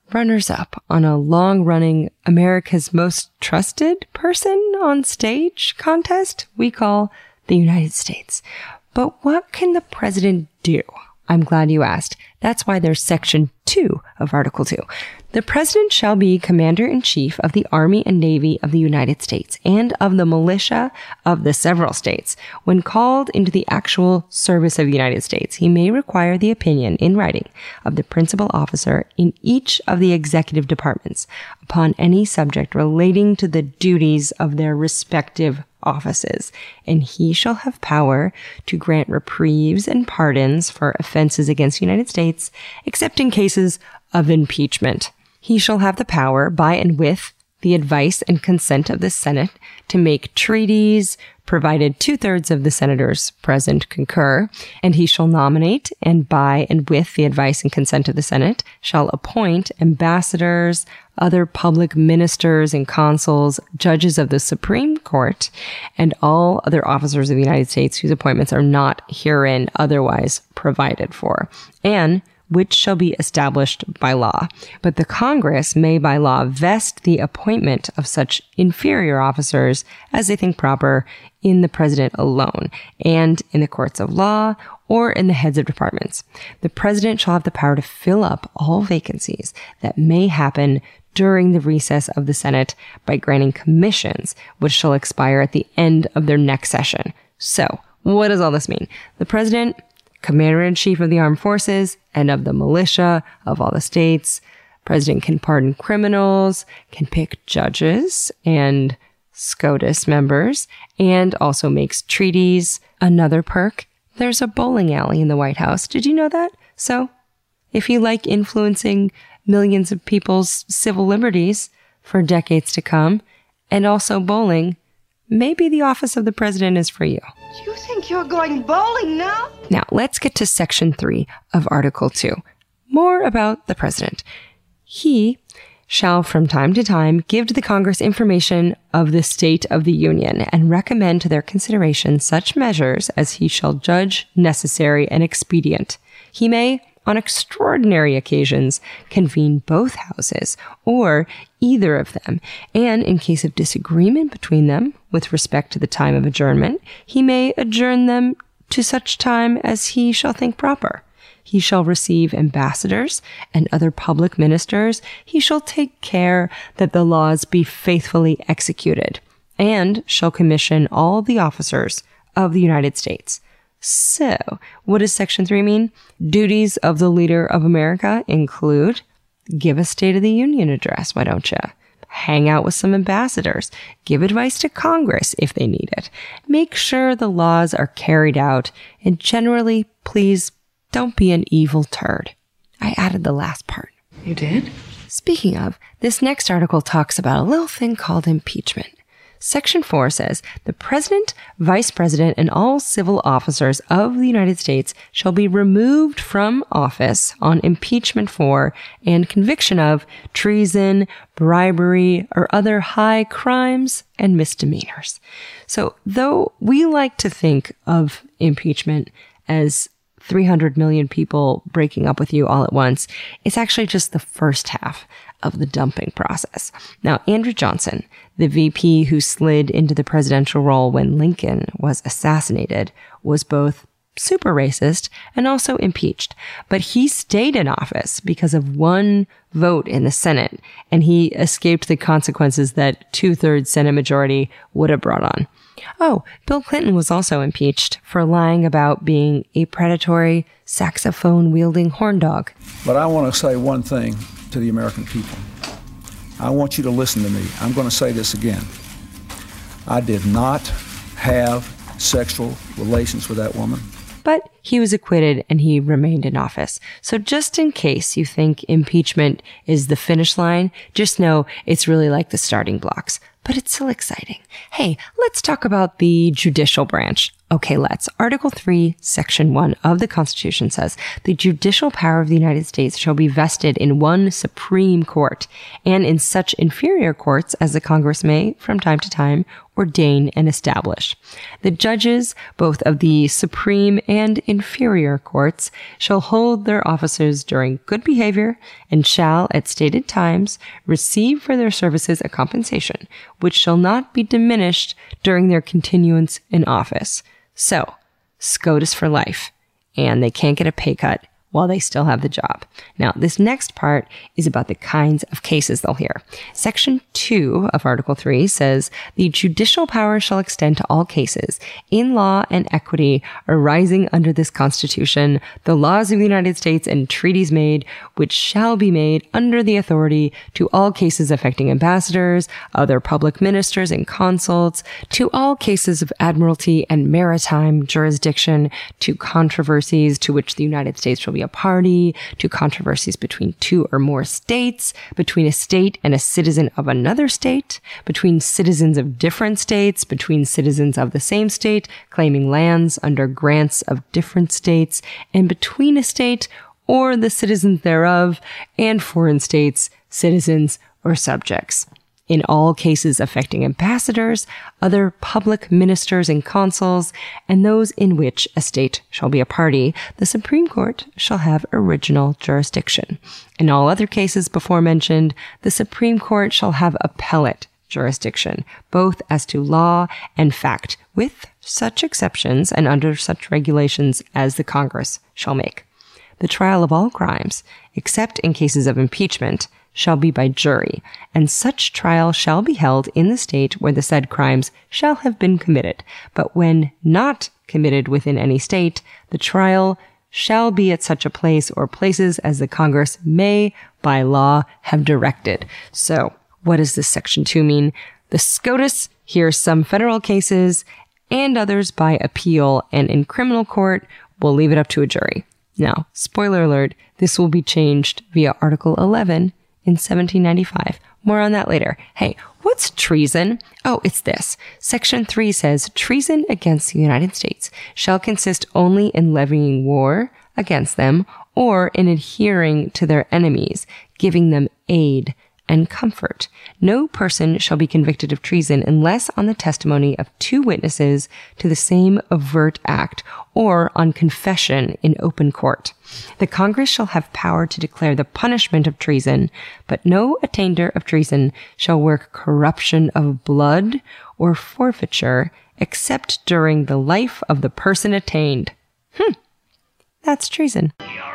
runners-up on a long-running America's Most Trusted Person on Stage contest we call the United States. But what can the president do? I'm glad you asked. That's why there's section two of Article two. The president shall be commander-in-chief of the Army and Navy of the United States and of the militia of the several states. When called into the actual service of the United States, he may require the opinion in writing of the principal officer in each of the executive departments upon any subject relating to the duties of their respective offices, and he shall have power to grant reprieves and pardons for offenses against the United States, except in cases of impeachment. He shall have the power, by and with the advice and consent of the Senate, to make treaties, provided two-thirds of the senators present concur, and he shall nominate, and by and with the advice and consent of the Senate, shall appoint ambassadors, other public ministers and consuls, judges of the Supreme Court, and all other officers of the United States whose appointments are not herein otherwise provided for, and which shall be established by law. But the Congress may by law vest the appointment of such inferior officers as they think proper in the president alone, and in the courts of law, or in the heads of departments. The president shall have the power to fill up all vacancies that may happen during the recess of the Senate by granting commissions, which shall expire at the end of their next session. So, what does all this mean? The president, commander-in-chief of the armed forces and of the militia of all the states. President can pardon criminals, can pick judges and SCOTUS members, and also makes treaties. Another perk, there's a bowling alley in the White House. Did you know that? So, if you like influencing millions of people's civil liberties for decades to come, and also bowling, maybe the office of the president is for you. You think you're going bowling now? Now, let's get to section three of Article two. More about the president. He shall from time to time give to the Congress information of the state of the Union and recommend to their consideration such measures as he shall judge necessary and expedient. He may, on extraordinary occasions, convene both houses, or either of them, and in case of disagreement between them with respect to the time of adjournment, he may adjourn them to such time as he shall think proper. He shall receive ambassadors and other public ministers. He shall take care that the laws be faithfully executed, and shall commission all the officers of the United States. So, what does Section three mean? Duties of the leader of America include give a State of the Union address, why don't you? Hang out with some ambassadors. Give advice to Congress if they need it. Make sure the laws are carried out. And generally, please don't be an evil turd. I added the last part. You did? Speaking of, this next article talks about a little thing called impeachment. Section four says, the president, vice president, and all civil officers of the United States shall be removed from office on impeachment for and conviction of treason, bribery, or other high crimes and misdemeanors. So, though we like to think of impeachment as three hundred million people breaking up with you all at once, it's actually just the first half of the dumping process. Now, Andrew Johnson, the V P who slid into the presidential role when Lincoln was assassinated, was both super racist and also impeached. But he stayed in office because of one vote in the Senate, and he escaped the consequences that two-thirds Senate majority would have brought on. Oh, Bill Clinton was also impeached for lying about being a predatory, saxophone-wielding horn dog. But I want to say one thing to the American people. I want you to listen to me. I'm going to say this again. I did not have sexual relations with that woman. But he was acquitted and he remained in office. So just in case you think impeachment is the finish line, just know it's really like the starting blocks. But it's still exciting. Hey, let's talk about the judicial branch. Okay, let's. Article three, Section one of the Constitution says, the judicial power of the United States shall be vested in one Supreme Court, and in such inferior courts as the Congress may, from time to time, ordain and establish. The judges, both of the Supreme and inferior courts, shall hold their offices during good behavior, and shall, at stated times, receive for their services a compensation, which shall not be diminished during their continuance in office. So, SCOTUS for life, and they can't get a pay cut while they still have the job. Now, this next part is about the kinds of cases they'll hear. Section two of Article three says, the judicial power shall extend to all cases in law and equity arising under this Constitution, the laws of the United States and treaties made, which shall be made under the authority to all cases affecting ambassadors, other public ministers and consuls, to all cases of admiralty and maritime jurisdiction, to controversies to which the United States shall be a party, to controversies between two or more states, between a state and a citizen of another state, between citizens of different states, between citizens of the same state claiming lands under grants of different states, and between a state or the citizens thereof and foreign states, citizens, or subjects. In all cases affecting ambassadors, other public ministers and consuls, and those in which a state shall be a party, the Supreme Court shall have original jurisdiction. In all other cases before mentioned, the Supreme Court shall have appellate jurisdiction, both as to law and fact, with such exceptions and under such regulations as the Congress shall make. The trial of all crimes, except in cases of impeachment, shall be by jury, and such trial shall be held in the state where the said crimes shall have been committed. But when not committed within any state, the trial shall be at such a place or places as the Congress may, by law, have directed. So, what does this Section two mean? The SCOTUS hears some federal cases and others by appeal, and in criminal court, will leave it up to a jury. Now, spoiler alert, this will be changed via Article eleven in seventeen ninety-five. More on that later. Hey, what's treason? Oh, it's this. Section three says, treason against the United States shall consist only in levying war against them or in adhering to their enemies, giving them aid and comfort. No person shall be convicted of treason unless on the testimony of two witnesses to the same overt act or on confession in open court. The Congress shall have power to declare the punishment of treason, but no attainder of treason shall work corruption of blood or forfeiture except during the life of the person attained. Hmm. That's treason.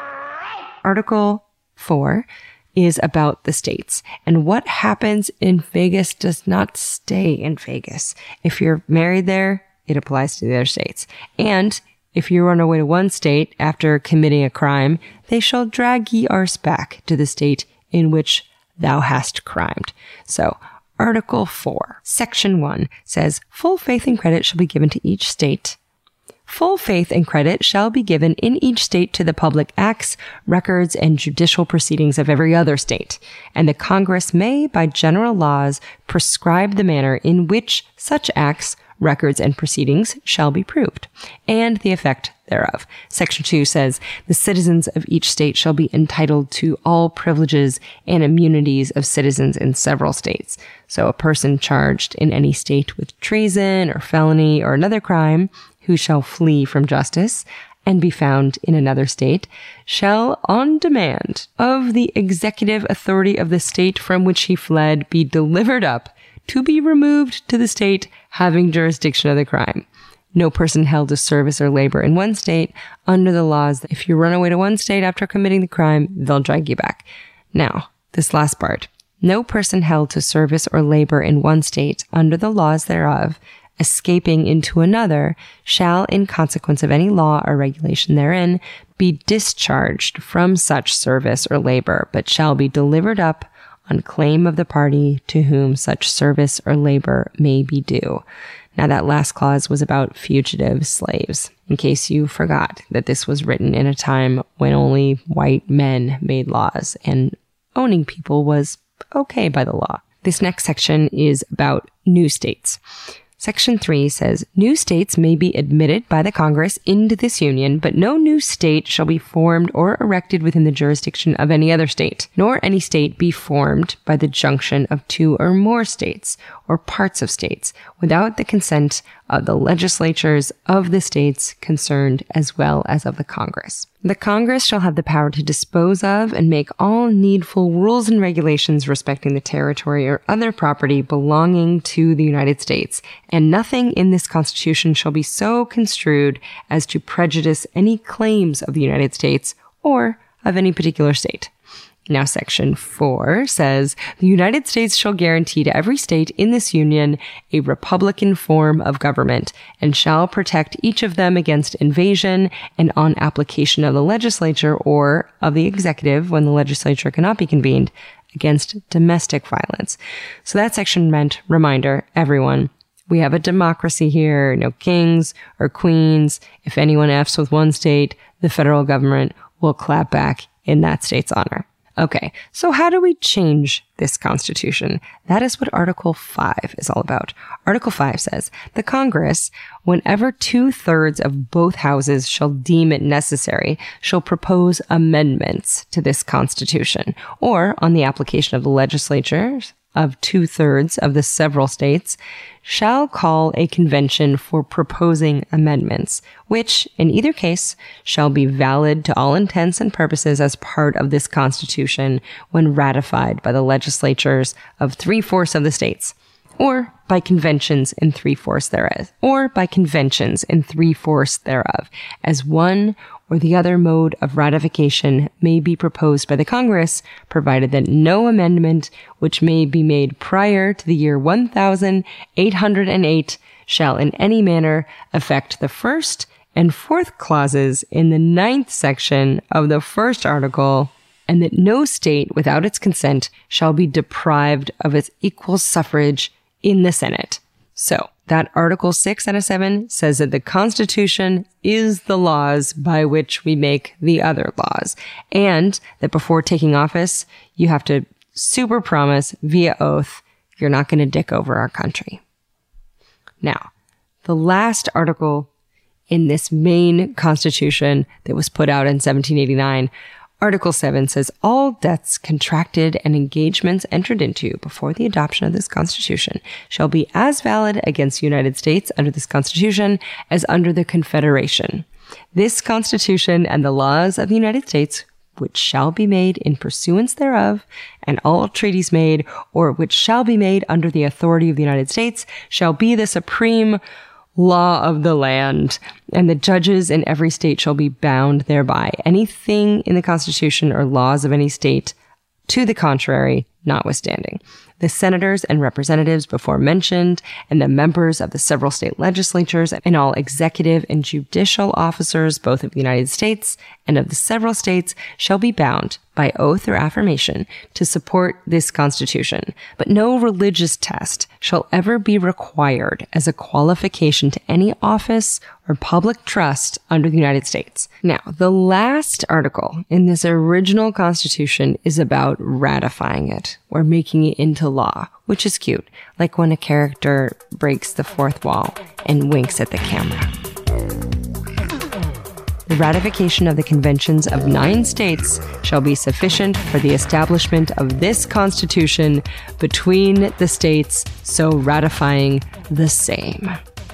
Article four is about the states, and what happens in Vegas does not stay in Vegas. If you're married there, it applies to the other states. And if you run away to one state after committing a crime, they shall drag ye arse back to the state in which thou hast crimed. So, Article four, Section one says, full faith and credit shall be given to each state. Full faith and credit shall be given in each state to the public acts, records, and judicial proceedings of every other state, and the Congress may, by general laws, prescribe the manner in which such acts, records, and proceedings shall be proved, and the effect thereof. Section two says, the citizens of each state shall be entitled to all privileges and immunities of citizens in several states. So a person charged in any state with treason or felony or another crime who shall flee from justice and be found in another state shall, on demand of the executive authority of the state from which he fled, be delivered up to be removed to the state having jurisdiction of the crime. No person held to service or labor in one state under the laws that if you run away to one state after committing the crime, they'll drag you back. Now, this last part. No person held to service or labor in one state under the laws thereof, escaping into another, shall, in consequence of any law or regulation therein, be discharged from such service or labor, but shall be delivered up on claim of the party to whom such service or labor may be due. Now, that last clause was about fugitive slaves, in case you forgot that this was written in a time when only white men made laws, and owning people was okay by the law. This next section is about new states. Section three says, new states may be admitted by the Congress into this union, but no new state shall be formed or erected within the jurisdiction of any other state, nor any state be formed by the junction of two or more states or parts of states without the consent of the legislatures of the states concerned as well as of the Congress. The Congress shall have the power to dispose of and make all needful rules and regulations respecting the territory or other property belonging to the United States, and nothing in this Constitution shall be so construed as to prejudice any claims of the United States or of any particular state. Now, Section four says, the United States shall guarantee to every state in this union a republican form of government, and shall protect each of them against invasion, and on application of the legislature or of the executive, when the legislature cannot be convened, against domestic violence. So that section meant, reminder, everyone, we have a democracy here, no kings or queens. If anyone F's with one state, the federal government will clap back in that state's honor. Okay, so how do we change this Constitution? That is what Article five is all about. Article five says, the Congress, whenever two-thirds of both houses shall deem it necessary, shall propose amendments to this Constitution, or, on the application of the legislatures of two-thirds of the several states, shall call a convention for proposing amendments, which, in either case, shall be valid to all intents and purposes as part of this Constitution when ratified by the legislatures of three-fourths of the states, or by conventions in three-fourths thereof, or by conventions in three-fourths thereof, as one or the other mode of ratification may be proposed by the Congress, provided that no amendment which may be made prior to the year one thousand eight hundred eight shall in any manner affect the first and fourth clauses in the ninth section of the first article, and that no state without its consent shall be deprived of its equal suffrage in the Senate. So, that Article six out of seven says that the Constitution is the laws by which we make the other laws, and that before taking office, you have to super promise via oath you're not going to dick over our country. Now, the last article in this main Constitution that was put out in seventeen eighty-nine, Article seven says, all debts contracted and engagements entered into before the adoption of this Constitution shall be as valid against the United States under this Constitution as under the Confederation. This Constitution and the laws of the United States, which shall be made in pursuance thereof, and all treaties made, or which shall be made under the authority of the United States, shall be the supreme law of the land, and the judges in every state shall be bound thereby. Anything in the Constitution or laws of any state to the contrary notwithstanding. The senators and representatives before mentioned, and the members of the several state legislatures, and all executive and judicial officers, both of the United States and of the several states, shall be bound by oath or affirmation to support this Constitution. But no religious test shall ever be required as a qualification to any office or public trust under the United States. Now, the last article in this original Constitution is about ratifying it, or making it into law, which is cute, like when a character breaks the fourth wall and winks at the camera. The ratification of the conventions of nine states shall be sufficient for the establishment of this Constitution between the states, so ratifying the same.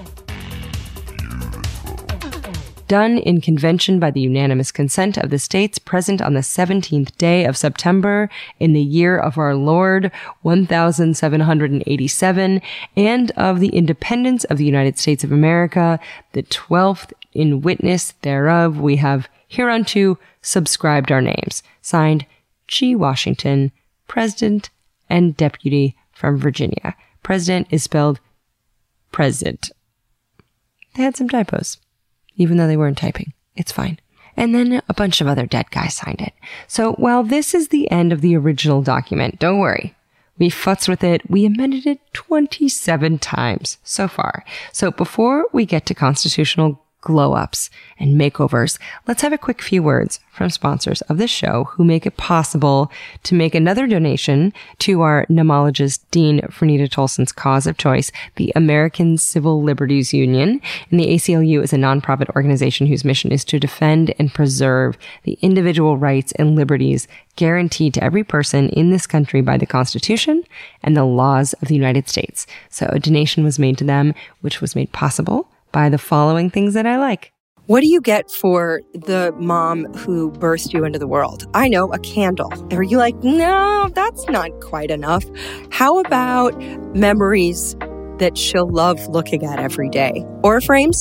Done in convention by the unanimous consent of the states present on the seventeenth day of September in the year of our Lord, one thousand seven hundred eighty-seven, and of the independence of the United States of America, the twelfth in witness thereof, we have hereunto subscribed our names. Signed, G. Washington, President and Deputy from Virginia. President is spelled President. They had some typos, even though they weren't typing. It's fine. And then a bunch of other dead guys signed it. So while this is the end of the original document, don't worry. We futzed with it. We amended it twenty-seven times so far. So before we get to constitutional glow-ups, and makeovers, let's have a quick few words from sponsors of this show who make it possible to make another donation to our nomologist, Dean Fernita Tolson's cause of choice, the American Civil Liberties Union. And the A C L U is a nonprofit organization whose mission is to defend and preserve the individual rights and liberties guaranteed to every person in this country by the Constitution and the laws of the United States. So a donation was made to them, which was made possible by the following things that I like. What do you get for the mom who birthed you into the world? I know, a candle. Are you like, no, that's not quite enough? How about memories that she'll love looking at every day? Aura frames?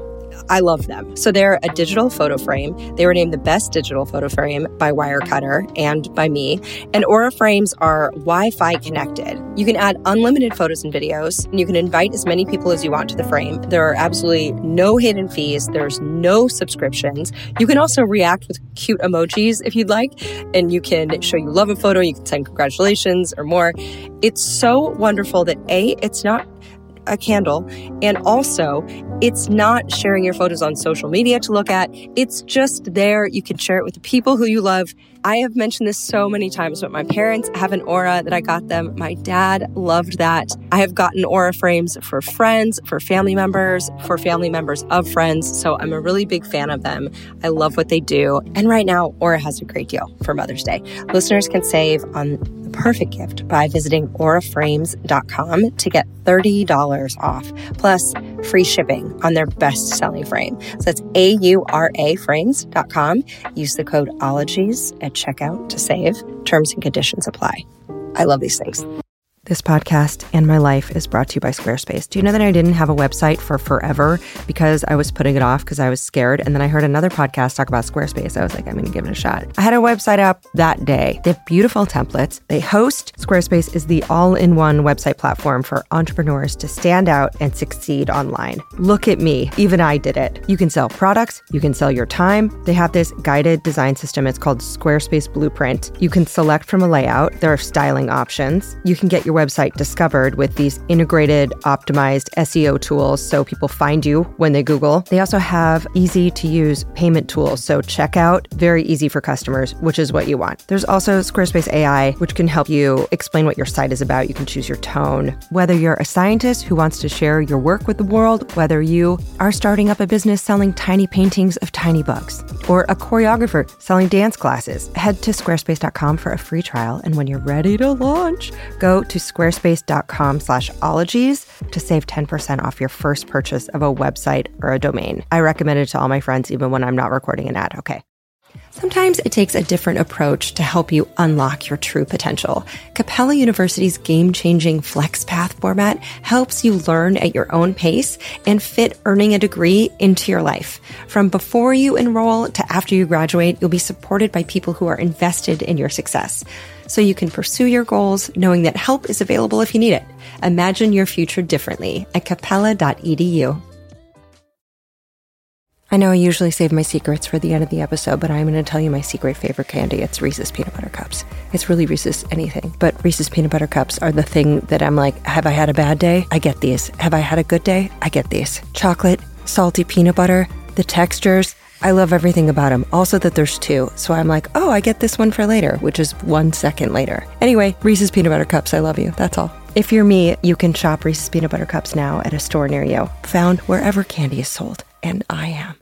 I love them. So they're a digital photo frame. They were named the best digital photo frame by Wirecutter and by me. And Aura frames are Wi-Fi connected. You can add unlimited photos and videos, and you can invite as many people as you want to the frame. There are absolutely no hidden fees. There's no subscriptions. You can also react with cute emojis if you'd like, and you can show you love a photo. You can send congratulations or more. It's so wonderful that A, it's not a candle, and also it's not sharing your photos on social media to look at. It's just there. You can share it with the people who you love. I have mentioned this so many times, but my parents have an Aura that I got them. My dad loved that. I have gotten Aura frames for friends, for family members, for family members of friends. So I'm a really big fan of them. I love what they do. And right now, Aura has a great deal for Mother's Day. Listeners can save on the perfect gift by visiting aura frames dot com to get thirty dollars off, plus free shipping on their best-selling frame. So that's A U R A frames dot com. Use the code OLOGIES at checkout to save. Terms and conditions apply. I love these things. This podcast and my life is brought to you by Squarespace. Do you know that I didn't have a website for forever because I was putting it off because I was scared? And then I heard another podcast talk about Squarespace. I was like, I'm going to give it a shot. I had a website up that day. They have beautiful templates. They host. Squarespace is the all-in-one website platform for entrepreneurs to stand out and succeed online. Look at me. Even I did it. You can sell products. You can sell your time. They have this guided design system. It's called Squarespace Blueprint. You can select from a layout. There are styling options. You can get your website discovered with these integrated, optimized S E O tools so people find you when they Google. They also have easy to use payment tools. So checkout, very easy for customers, which is what you want. There's also Squarespace A I, which can help you explain what your site is about. You can choose your tone. Whether you're a scientist who wants to share your work with the world, whether you are starting up a business selling tiny paintings of tiny bugs, or a choreographer selling dance classes, head to squarespace dot com for a free trial. And when you're ready to launch, go to squarespace dot com slash ologies to save ten percent off your first purchase of a website or a domain. I recommend it to all my friends, even when I'm not recording an ad, okay? Sometimes it takes a different approach to help you unlock your true potential. Capella University's game-changing FlexPath format helps you learn at your own pace and fit earning a degree into your life. From before you enroll to after you graduate, you'll be supported by people who are invested in your success, so you can pursue your goals knowing that help is available if you need it. Imagine your future differently at capella dot e d u. I know I usually save my secrets for the end of the episode, but I'm going to tell you my secret favorite candy. It's Reese's Peanut Butter Cups. It's really Reese's anything, but Reese's Peanut Butter Cups are the thing that I'm like, have I had a bad day? I get these. Have I had a good day? I get these. Chocolate, salty peanut butter, the textures. I love everything about them. Also that there's two. So I'm like, oh, I get this one for later, which is one second later. Anyway, Reese's Peanut Butter Cups. I love you. That's all. If you're me, you can shop Reese's Peanut Butter Cups now at a store near you, found wherever candy is sold. And I am.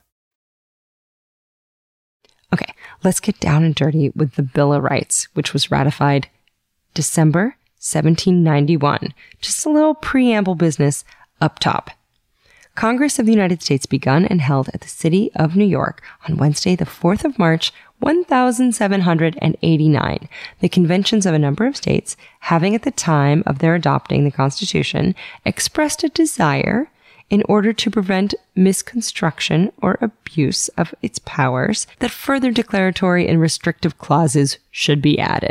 Okay, let's get down and dirty with the Bill of Rights, which was ratified December seventeen ninety-one. Just a little preamble business up top. Congress of the United States begun and held at the city of New York on Wednesday, the fourth of March, one thousand seven hundred eighty-nine. The conventions of a number of states, having at the time of their adopting the Constitution, expressed a desire in order to prevent misconstruction or abuse of its powers, that further declaratory and restrictive clauses should be added.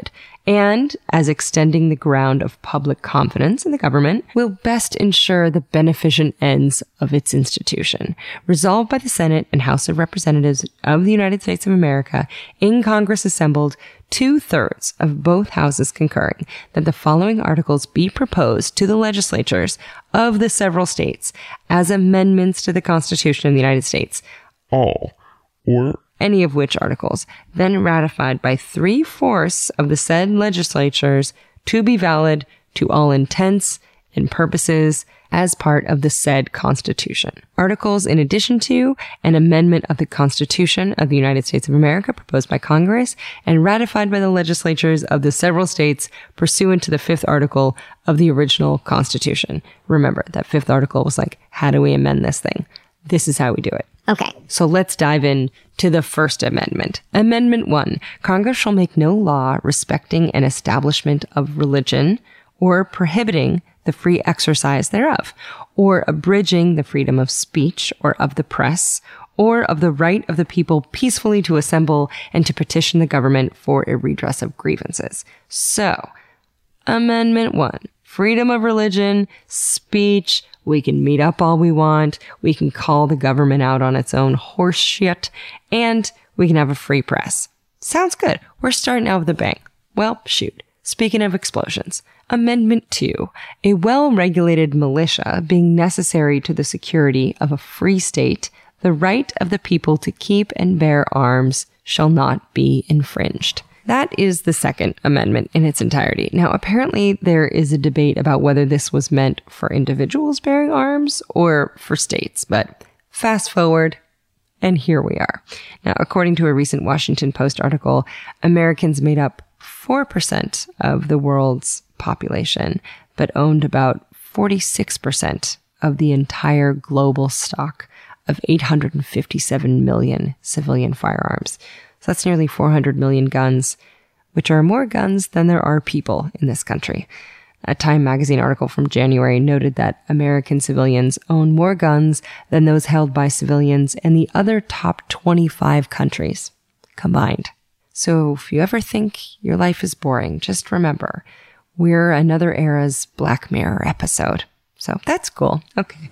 and as extending the ground of public confidence in the government will best ensure the beneficent ends of its institution. Resolved by the Senate and House of Representatives of the United States of America in Congress assembled, two-thirds of both houses concurring that the following articles be proposed to the legislatures of the several states as amendments to the Constitution of the United States. All, or any of which articles, then ratified by three-fourths of the said legislatures to be valid to all intents and purposes as part of the said Constitution. Articles in addition to an amendment of the Constitution of the United States of America proposed by Congress and ratified by the legislatures of the several states pursuant to the fifth article of the original Constitution. Remember, that fifth article was like, how do we amend this thing? This is how we do it. Okay. So let's dive in to the First Amendment. Amendment one. Congress shall make no law respecting an establishment of religion or prohibiting the free exercise thereof, or abridging the freedom of speech or of the press, or of the right of the people peacefully to assemble and to petition the government for a redress of grievances. So, Amendment one. Freedom of religion, speech, we can meet up all we want, we can call the government out on its own horse shit, and we can have a free press. Sounds good. We're starting out with a bang. Well, shoot. Speaking of explosions, Amendment two, a well-regulated militia being necessary to the security of a free state, the right of the people to keep and bear arms shall not be infringed. That is the Second Amendment in its entirety. Now, apparently there is a debate about whether this was meant for individuals bearing arms or for states, but fast forward, and here we are. Now, according to a recent Washington Post article, Americans made up four percent of the world's population, but owned about forty-six percent of the entire global stock of eight hundred fifty-seven million civilian firearms. So that's nearly four hundred million guns, which are more guns than there are people in this country. A Time magazine article from January noted that American civilians own more guns than those held by civilians in the other top twenty-five countries combined. So if you ever think your life is boring, just remember, we're another era's Black Mirror episode. So that's cool. Okay.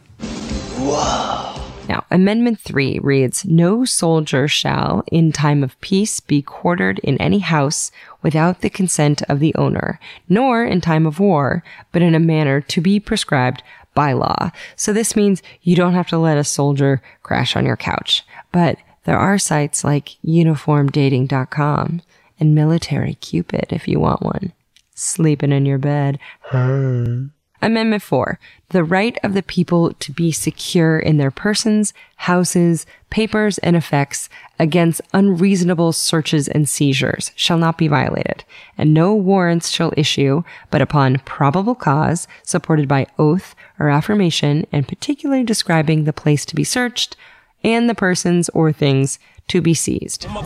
Whoa. Now, Amendment three reads, no soldier shall, in time of peace, be quartered in any house without the consent of the owner, nor in time of war, but in a manner to be prescribed by law. So this means you don't have to let a soldier crash on your couch. But there are sites like uniform dating dot com and Military Cupid if you want one. Sleeping in your bed. Hmm. Amendment four. The right of the people to be secure in their persons, houses, papers, and effects against unreasonable searches and seizures shall not be violated, and no warrants shall issue but upon probable cause, supported by oath or affirmation, and particularly describing the place to be searched and the persons or things to be seized. But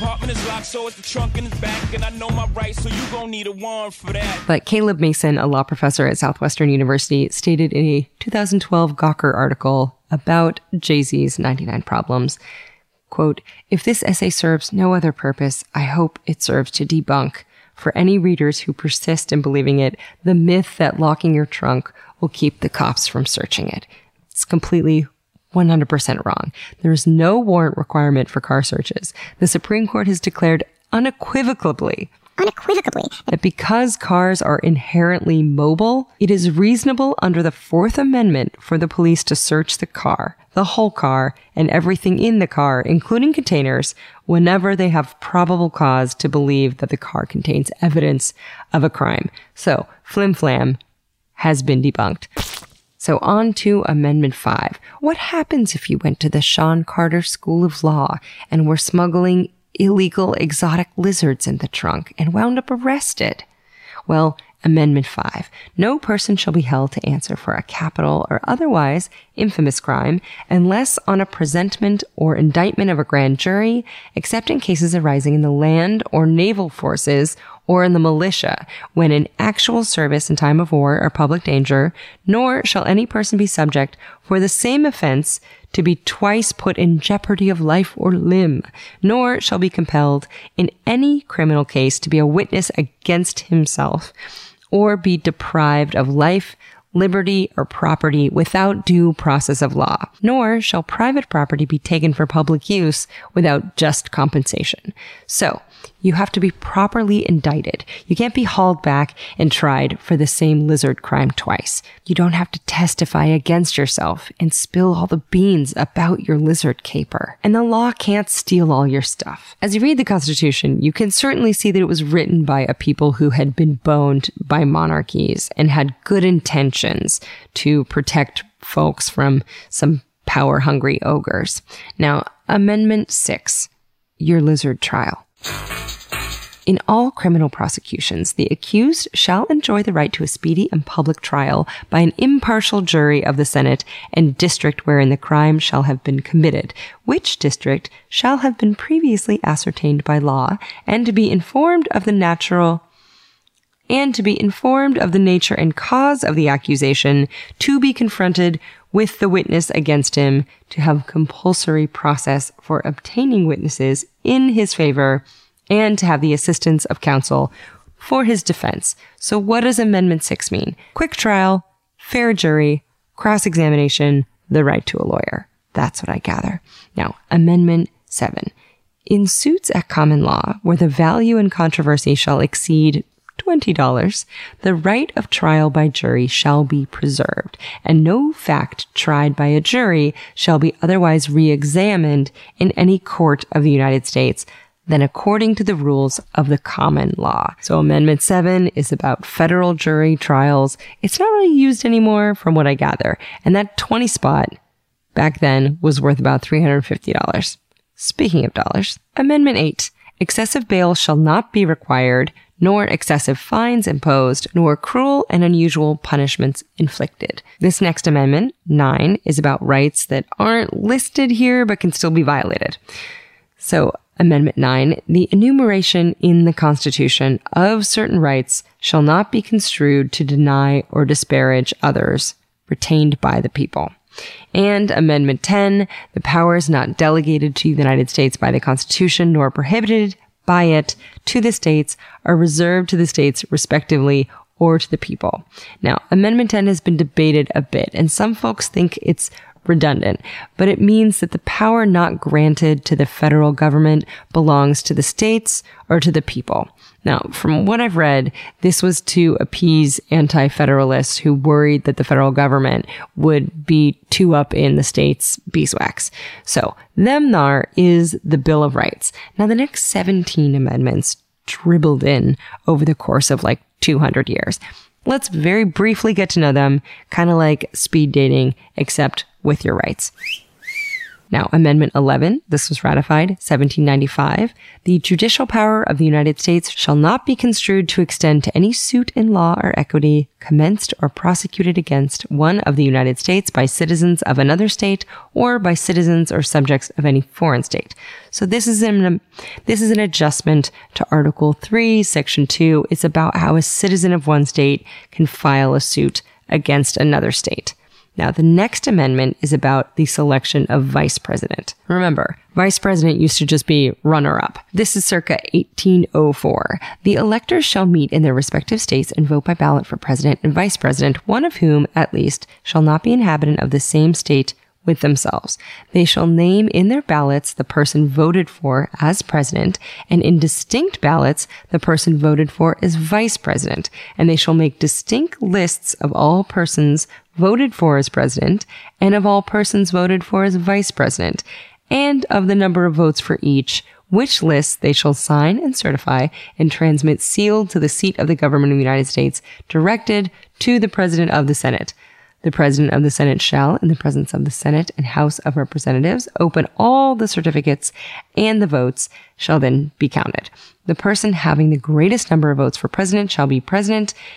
Caleb Mason, a law professor at Southwestern University, stated in a two thousand twelve Gawker article about Jay-Z's ninety-nine Problems, quote, if this essay serves no other purpose, I hope it serves to debunk, for any readers who persist in believing it, the myth that locking your trunk will keep the cops from searching it. It's completely one hundred percent wrong. There is no warrant requirement for car searches. The Supreme Court has declared unequivocally, unequivocally that because cars are inherently mobile, it is reasonable under the Fourth Amendment for the police to search the car, the whole car, and everything in the car, including containers, whenever they have probable cause to believe that the car contains evidence of a crime. So, flim flam has been debunked. So on to Amendment five. What happens if you went to the Sean Carter School of Law and were smuggling illegal exotic lizards in the trunk and wound up arrested? Well, Amendment five. No person shall be held to answer for a capital or otherwise infamous crime unless on a presentment or indictment of a grand jury, except in cases arising in the land or naval forces or in the militia when in actual service in time of war or public danger, nor shall any person be subject for the same offense to be twice put in jeopardy of life or limb, nor shall be compelled in any criminal case to be a witness against himself, or be deprived of life, liberty, or property without due process of law, nor shall private property be taken for public use without just compensation. So, you have to be properly indicted. You can't be hauled back and tried for the same lizard crime twice. You don't have to testify against yourself and spill all the beans about your lizard caper. And the law can't steal all your stuff. As you read the Constitution, you can certainly see that it was written by a people who had been boned by monarchies and had good intentions to protect folks from some power-hungry ogres. Now, Amendment six, your lizard trial. In all criminal prosecutions, the accused shall enjoy the right to a speedy and public trial by an impartial jury of the Senate and district wherein the crime shall have been committed, which district shall have been previously ascertained by law, and to be informed of the natural and to be informed of the nature and cause of the accusation, to be confronted with the witness against him, to have compulsory process for obtaining witnesses in his favor, and to have the assistance of counsel for his defense. So what does Amendment six mean? Quick trial, fair jury, cross-examination, the right to a lawyer. That's what I gather. Now, Amendment seven. In suits at common law, where the value in controversy shall exceed twenty dollars, the right of trial by jury shall be preserved, and no fact tried by a jury shall be otherwise re-examined in any court of the United States than according to the rules of the common law. So Amendment seven is about federal jury trials. It's not really used anymore from what I gather. And that twenty spot back then was worth about three hundred fifty dollars. Speaking of dollars, Amendment eight. Excessive bail shall not be required, nor excessive fines imposed, nor cruel and unusual punishments inflicted. This next amendment, nine, is about rights that aren't listed here but can still be violated. So, Amendment nine, the enumeration in the Constitution of certain rights shall not be construed to deny or disparage others retained by the people. And Amendment ten, the powers not delegated to the United States by the Constitution nor prohibited by it to the states are reserved to the states respectively or to the people. Now, Amendment ten has been debated a bit, and some folks think it's redundant, but it means that the power not granted to the federal government belongs to the states or to the people. Now, from what I've read, this was to appease anti-federalists who worried that the federal government would be too up in the states' beeswax. So, them thar is the Bill of Rights. Now, the next seventeen amendments dribbled in over the course of like two hundred years. Let's very briefly get to know them, kind of like speed dating, except with your rights. Now, Amendment eleven, this was ratified seventeen ninety-five. The judicial power of the United States shall not be construed to extend to any suit in law or equity commenced or prosecuted against one of the United States by citizens of another state or by citizens or subjects of any foreign state. So this is an, this is an adjustment to Article three, Section two. It's about how a citizen of one state can file a suit against another state. Now, the next amendment is about the selection of vice president. Remember, vice president used to just be runner-up. This is circa eighteen oh four. The electors shall meet in their respective states and vote by ballot for president and vice president, one of whom, at least, shall not be inhabitant of the same state with themselves. They shall name in their ballots the person voted for as president, and in distinct ballots the person voted for as vice president, and they shall make distinct lists of all persons voted for as president, and of all persons voted for as vice president, and of the number of votes for each, which lists they shall sign and certify and transmit sealed to the seat of the government of the United States, directed to the President of the Senate. The President of the Senate shall, in the presence of the Senate and House of Representatives, open all the certificates, and the votes shall then be counted. The person having the greatest number of votes for president shall be president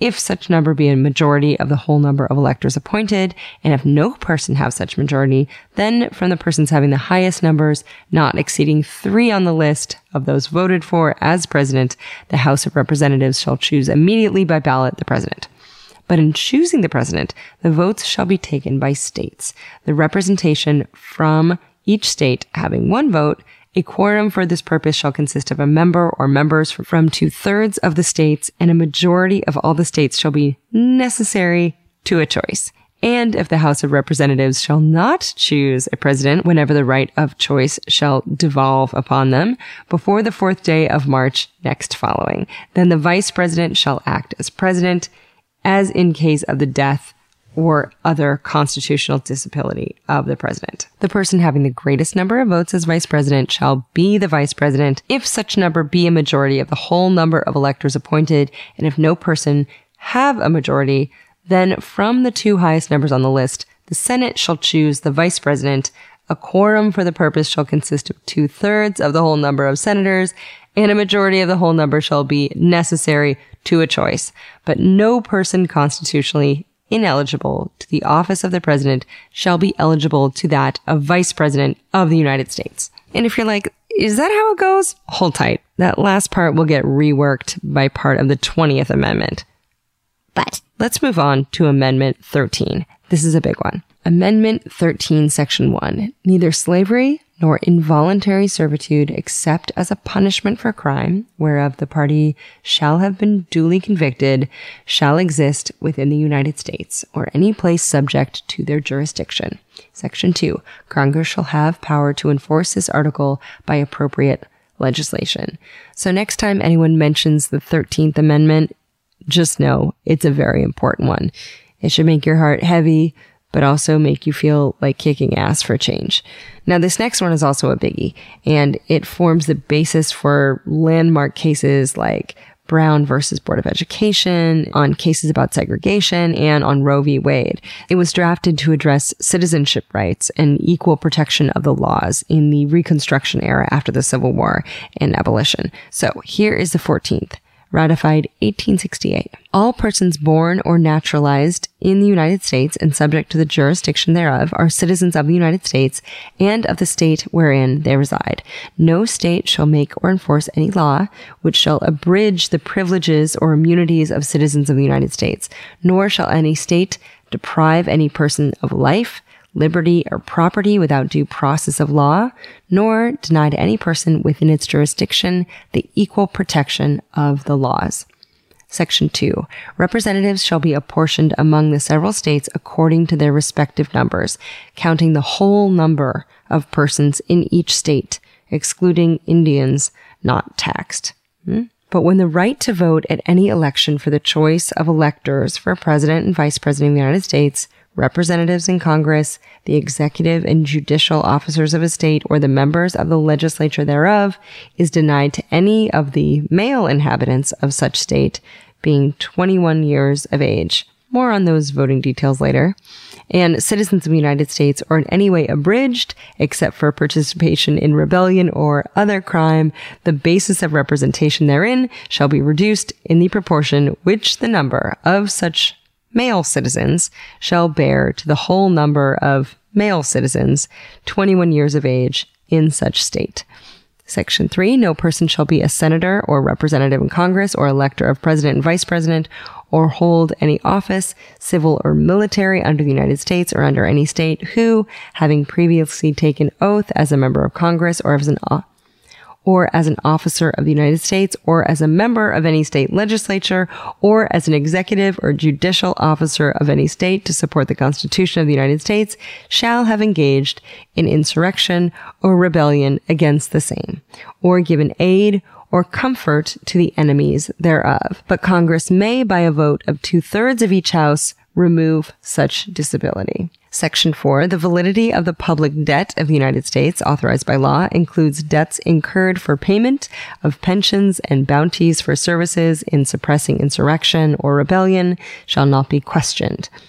if such number be a majority of the whole number of electors appointed, and if no person have such majority, then from the persons having the highest numbers, not exceeding three on the list of those voted for as president, the House of Representatives shall choose immediately by ballot the president. But in choosing the president, the votes shall be taken by states, the representation from each state having one vote. A quorum for this purpose shall consist of a member or members from two-thirds of the states, and a majority of all the states shall be necessary to a choice. And if the House of Representatives shall not choose a president whenever the right of choice shall devolve upon them before the fourth day of March next following, then the vice president shall act as president, as in case of the death or other constitutional disability of the president. The person having the greatest number of votes as vice president shall be the vice president, if such number be a majority of the whole number of electors appointed, and if no person have a majority, then from the two highest numbers on the list, the Senate shall choose the vice president. A quorum for the purpose shall consist of two-thirds of the whole number of senators, and a majority of the whole number shall be necessary to a choice. But no person constitutionally ineligible to the office of the president shall be eligible to that of vice president of the United States. And if you're like, is that how it goes? Hold tight. That last part will get reworked by part of the twentieth Amendment. But let's move on to Amendment thirteen. This is a big one. Amendment thirteen, Section one. Neither slavery nor involuntary servitude, except as a punishment for crime, whereof the party shall have been duly convicted, shall exist within the United States, or any place subject to their jurisdiction. Section two. Congress shall have power to enforce this article by appropriate legislation. So next time anyone mentions the thirteenth Amendment, just know it's a very important one. It should make your heart heavy, but also make you feel like kicking ass for change. Now, this next one is also a biggie, and it forms the basis for landmark cases like Brown versus Board of Education, on cases about segregation, and on Roe v. Wade. It was drafted to address citizenship rights and equal protection of the laws in the Reconstruction era after the Civil War and abolition. So here is the fourteenth. Ratified eighteen sixty-eight. All persons born or naturalized in the United States and subject to the jurisdiction thereof are citizens of the United States and of the state wherein they reside. No state shall make or enforce any law which shall abridge the privileges or immunities of citizens of the United States, nor shall any state deprive any person of life, liberty, or property without due process of law, nor deny to any person within its jurisdiction the equal protection of the laws. Section two. Representatives shall be apportioned among the several states according to their respective numbers, counting the whole number of persons in each state, excluding Indians not taxed. Hmm? But when the right to vote at any election for the choice of electors for president and vice president of the United States, representatives in Congress, the executive and judicial officers of a state, or the members of the legislature thereof, is denied to any of the male inhabitants of such state, being twenty-one years of age. More on those voting details later. And citizens of the United States are in any way abridged, except for participation in rebellion or other crime, the basis of representation therein shall be reduced in the proportion which the number of such male citizens shall bear to the whole number of male citizens twenty-one years of age in such state. Section three. No person shall be a senator or representative in Congress or elector of president and vice president or hold any office, civil or military, under the United States or under any state who, having previously taken oath as a member of Congress or as an or as an officer of the United States, or as a member of any state legislature, or as an executive or judicial officer of any state to support the Constitution of the United States, shall have engaged in insurrection or rebellion against the same, or given aid or comfort to the enemies thereof. But Congress may, by a vote of two-thirds of each house, remove such disability. Section four. The validity of the public debt of the United States authorized by law includes debts incurred for payment of pensions and bounties for services in suppressing insurrection or rebellion shall not be questioned.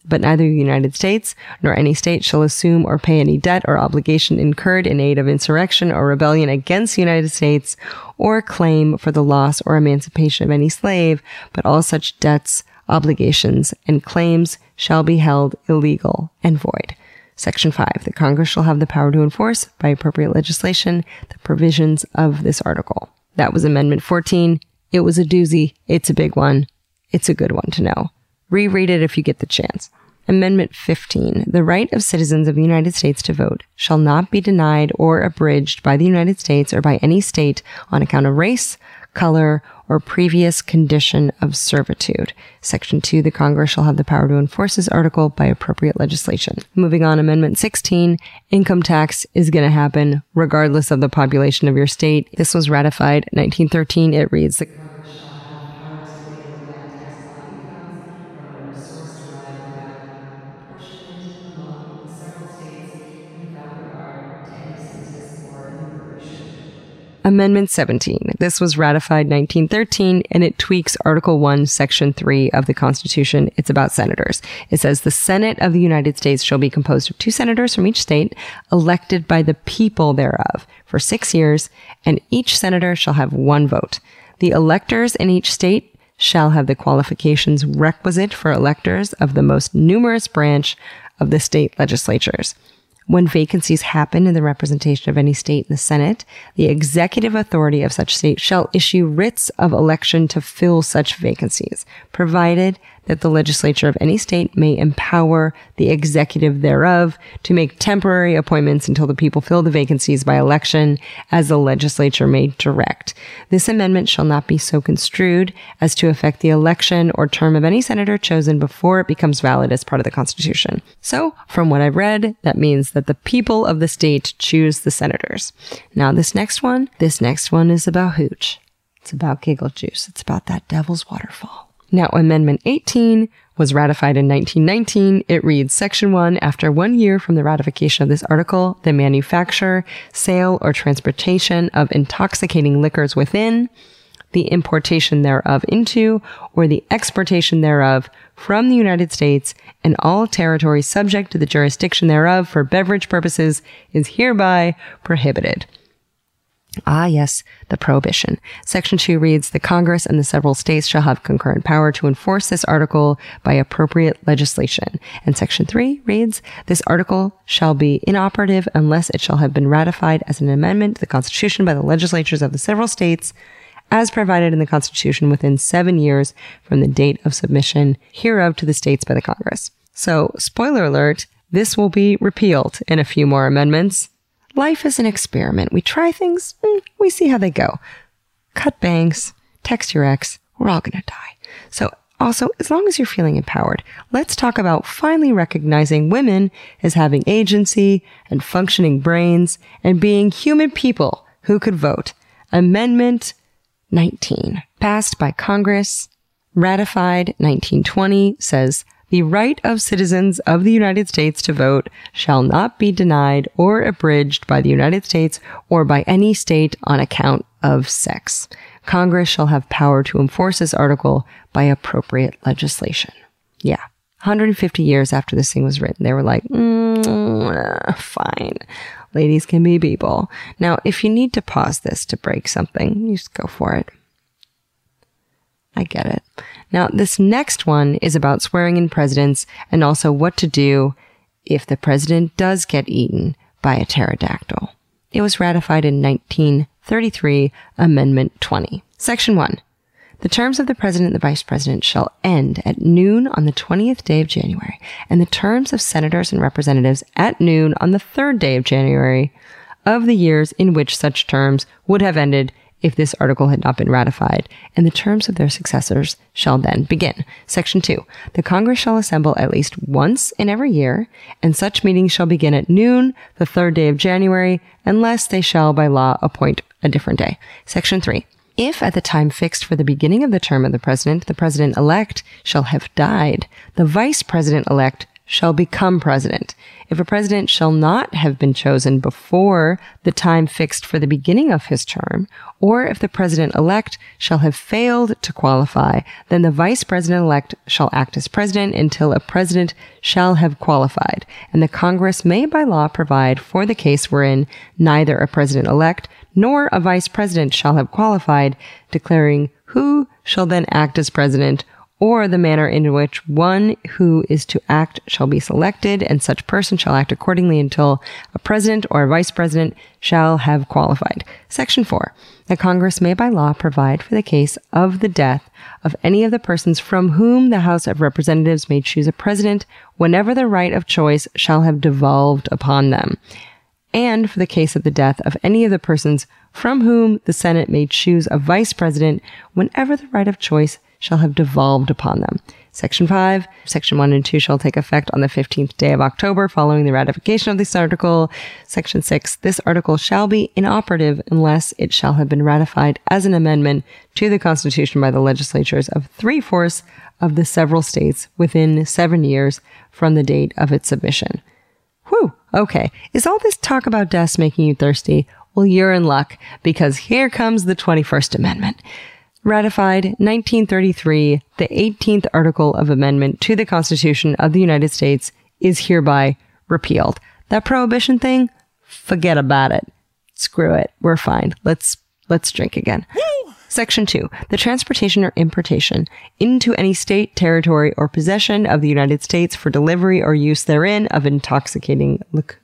but neither the United States nor any state shall assume or pay any debt or obligation incurred in aid of insurrection or rebellion against the United States, or claim for the loss or emancipation of any slave, but all such debts, obligations, and claims shall be held illegal and void. Section five. The Congress shall have the power to enforce, by appropriate legislation, the provisions of this article. That was Amendment fourteen. It was a doozy. It's a big one. It's a good one to know. Reread it if you get the chance. Amendment fifteen. The right of citizens of the United States to vote shall not be denied or abridged by the United States or by any state on account of race, color, or previous condition of servitude. Section two. The Congress shall have the power to enforce this article by appropriate legislation. Moving on, Amendment sixteen. Income tax is going to happen regardless of the population of your state. This was ratified in nineteen thirteen. It reads, the Congress shall have power to lay or collect taxes on incomes from whatever source derived without apportionment among the several states and without regard to any census or enumeration. Amendment seventeen. This was ratified nineteen thirteen, and it tweaks Article one, Section three of the Constitution. It's about senators. It says the Senate of the United States shall be composed of two senators from each state, elected by the people thereof for six years, and each senator shall have one vote. The electors in each state shall have the qualifications requisite for electors of the most numerous branch of the state legislatures. When vacancies happen in the representation of any state in the Senate, the executive authority of such state shall issue writs of election to fill such vacancies, provided that the legislature of any state may empower the executive thereof to make temporary appointments until the people fill the vacancies by election, as the legislature may direct. This amendment shall not be so construed as to affect the election or term of any senator chosen before it becomes valid as part of the Constitution. So, from what I've read, that means that the people of the state choose the senators. Now, this next one, this next one is about hooch. It's about giggle juice. It's about that devil's waterfall. Now, Amendment eighteen was ratified in nineteen nineteen. It reads, Section one, after one year from the ratification of this article, the manufacture, sale, or transportation of intoxicating liquors within, the importation thereof into, or the exportation thereof from the United States and all territories subject to the jurisdiction thereof for beverage purposes is hereby prohibited. Ah, yes, the prohibition. Section two reads, the Congress and the several states shall have concurrent power to enforce this article by appropriate legislation. And Section three reads, this article shall be inoperative unless it shall have been ratified as an amendment to the Constitution by the legislatures of the several states, as provided in the Constitution within seven years from the date of submission hereof to the states by the Congress. So, spoiler alert, this will be repealed in a few more amendments. Life is an experiment. We try things, we see how they go. Cut bangs, text your ex, we're all going to die. So also, as long as you're feeling empowered, let's talk about finally recognizing women as having agency and functioning brains and being human people who could vote. Amendment nineteen, passed by Congress, ratified nineteen twenty, says, the right of citizens of the United States to vote shall not be denied or abridged by the United States or by any state on account of sex. Congress shall have power to enforce this article by appropriate legislation. Yeah. one hundred fifty years after this thing was written, they were like, mm, fine. Ladies can be people. Now, if you need to pause this to break something, you just go for it. I get it. Now, this next one is about swearing in presidents and also what to do if the president does get eaten by a pterodactyl. It was ratified in nineteen thirty-three, Amendment twenty. Section one. The terms of the president and the vice president shall end at noon on the twentieth day of January, and the terms of senators and representatives at noon on the third day of January of the years in which such terms would have ended if this article had not been ratified, and the terms of their successors shall then begin. Section two. The Congress shall assemble at least once in every year, and such meetings shall begin at noon the third day of January, unless they shall by law appoint a different day. Section three. If at the time fixed for the beginning of the term of the president, the president-elect shall have died, the vice president-elect shall become president. If a president shall not have been chosen before the time fixed for the beginning of his term, or if the president-elect shall have failed to qualify, then the vice president-elect shall act as president until a president shall have qualified, and the Congress may by law provide for the case wherein neither a president-elect nor a vice president shall have qualified, declaring who shall then act as president, or the manner in which one who is to act shall be selected, and such person shall act accordingly until a president or a vice president shall have qualified. Section four. The Congress may by law provide for the case of the death of any of the persons from whom the House of Representatives may choose a president whenever the right of choice shall have devolved upon them, and for the case of the death of any of the persons from whom the Senate may choose a vice president whenever the right of choice shall have devolved upon them. Section five. Section one and two shall take effect on the fifteenth day of October following the ratification of this article. Section six. This article shall be inoperative unless it shall have been ratified as an amendment to the Constitution by the legislatures of three-fourths of the several states within seven years from the date of its submission. Whew. Okay. Is all this talk about deaths making you thirsty? Well, you're in luck, because here comes the twenty-first Amendment. Ratified nineteen thirty-three, the eighteenth article of amendment to the Constitution of the United States is hereby repealed. That prohibition thing, forget about it. Screw it. We're fine. Let's let's drink again. Woo! Section two. The transportation or importation into any state, territory, or possession of the United States for delivery or use therein of intoxicating liquor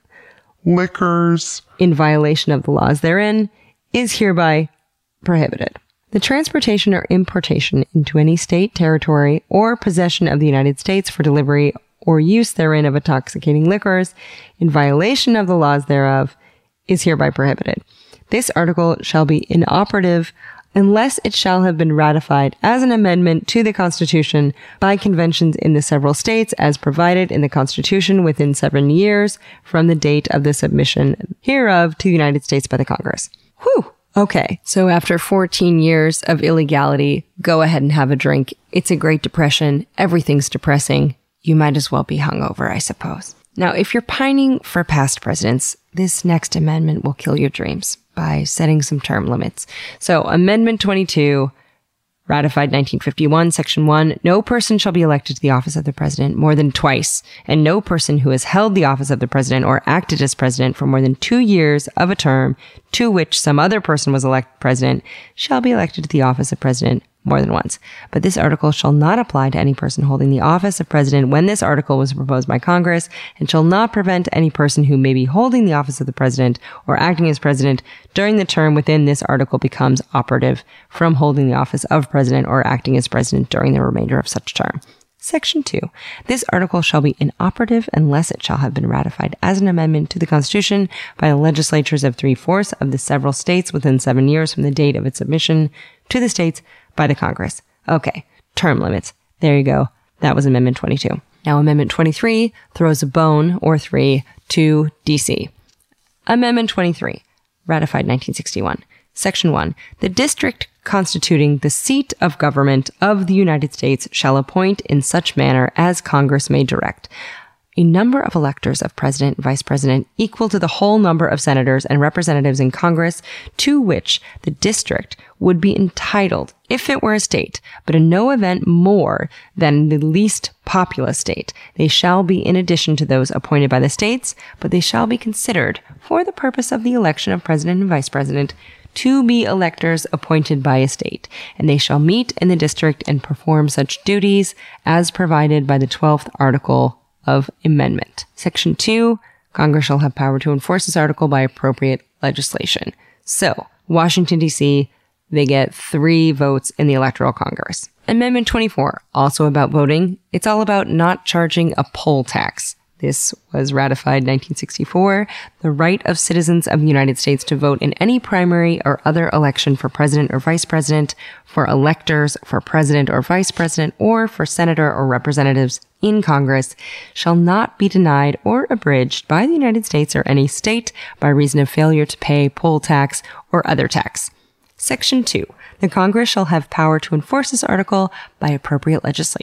liquors in violation of the laws therein is hereby prohibited. The transportation or importation into any state, territory, or possession of the United States for delivery or use therein of intoxicating liquors in violation of the laws thereof is hereby prohibited. This article shall be inoperative unless it shall have been ratified as an amendment to the Constitution by conventions in the several states as provided in the Constitution within seven years from the date of the submission hereof to the United States by the Congress. Whew! Okay, so after fourteen years of illegality, go ahead and have a drink. It's a Great Depression. Everything's depressing. You might as well be hungover, I suppose. Now, if you're pining for past presidents, this next amendment will kill your dreams by setting some term limits. So, Amendment twenty-two, ratified nineteen fifty-one, Section one, no person shall be elected to the office of the president more than twice, and no person who has held the office of the president or acted as president for more than two years of a term to which some other person was elected president shall be elected to the office of president more than once. But this article shall not apply to any person holding the office of president when this article was proposed by Congress, and shall not prevent any person who may be holding the office of the president or acting as president during the term within this article becomes operative from holding the office of president or acting as president during the remainder of such term. Section two. This article shall be inoperative unless it shall have been ratified as an amendment to the Constitution by the legislatures of three-fourths of the several states within seven years from the date of its submission to the states by the Congress. Okay, term limits. There you go. That was Amendment twenty-two. Now Amendment twenty-three throws a bone, or three, to D C. Amendment twenty-three, ratified nineteen sixty-one. Section one. The district constituting the seat of government of the United States shall appoint in such manner as Congress may direct a number of electors of president and vice president equal to the whole number of senators and representatives in Congress to which the district would be entitled if it were a state, but in no event more than the least populous state. They shall be in addition to those appointed by the states, but they shall be considered for the purpose of the election of president and vice president to be electors appointed by a state, and they shall meet in the district and perform such duties as provided by the twelfth article of amendment. Section two, Congress shall have power to enforce this article by appropriate legislation. So, Washington, D C, they get three votes in the Electoral Congress. Amendment twenty-four, also about voting. It's all about not charging a poll tax. This was ratified nineteen sixty-four. The right of citizens of the United States to vote in any primary or other election for president or vice president, for electors, for president or vice president, or for senator or representatives in Congress shall not be denied or abridged by the United States or any state by reason of failure to pay poll tax or other tax. Section two. The Congress shall have power to enforce this article by appropriate legislation.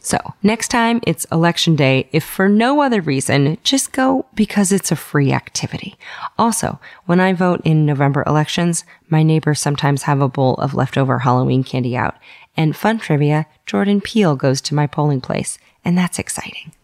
So next time it's election day, if for no other reason, just go because it's a free activity. Also, when I vote in November elections, my neighbors sometimes have a bowl of leftover Halloween candy out. And fun trivia, Jordan Peele goes to my polling place, and that's exciting.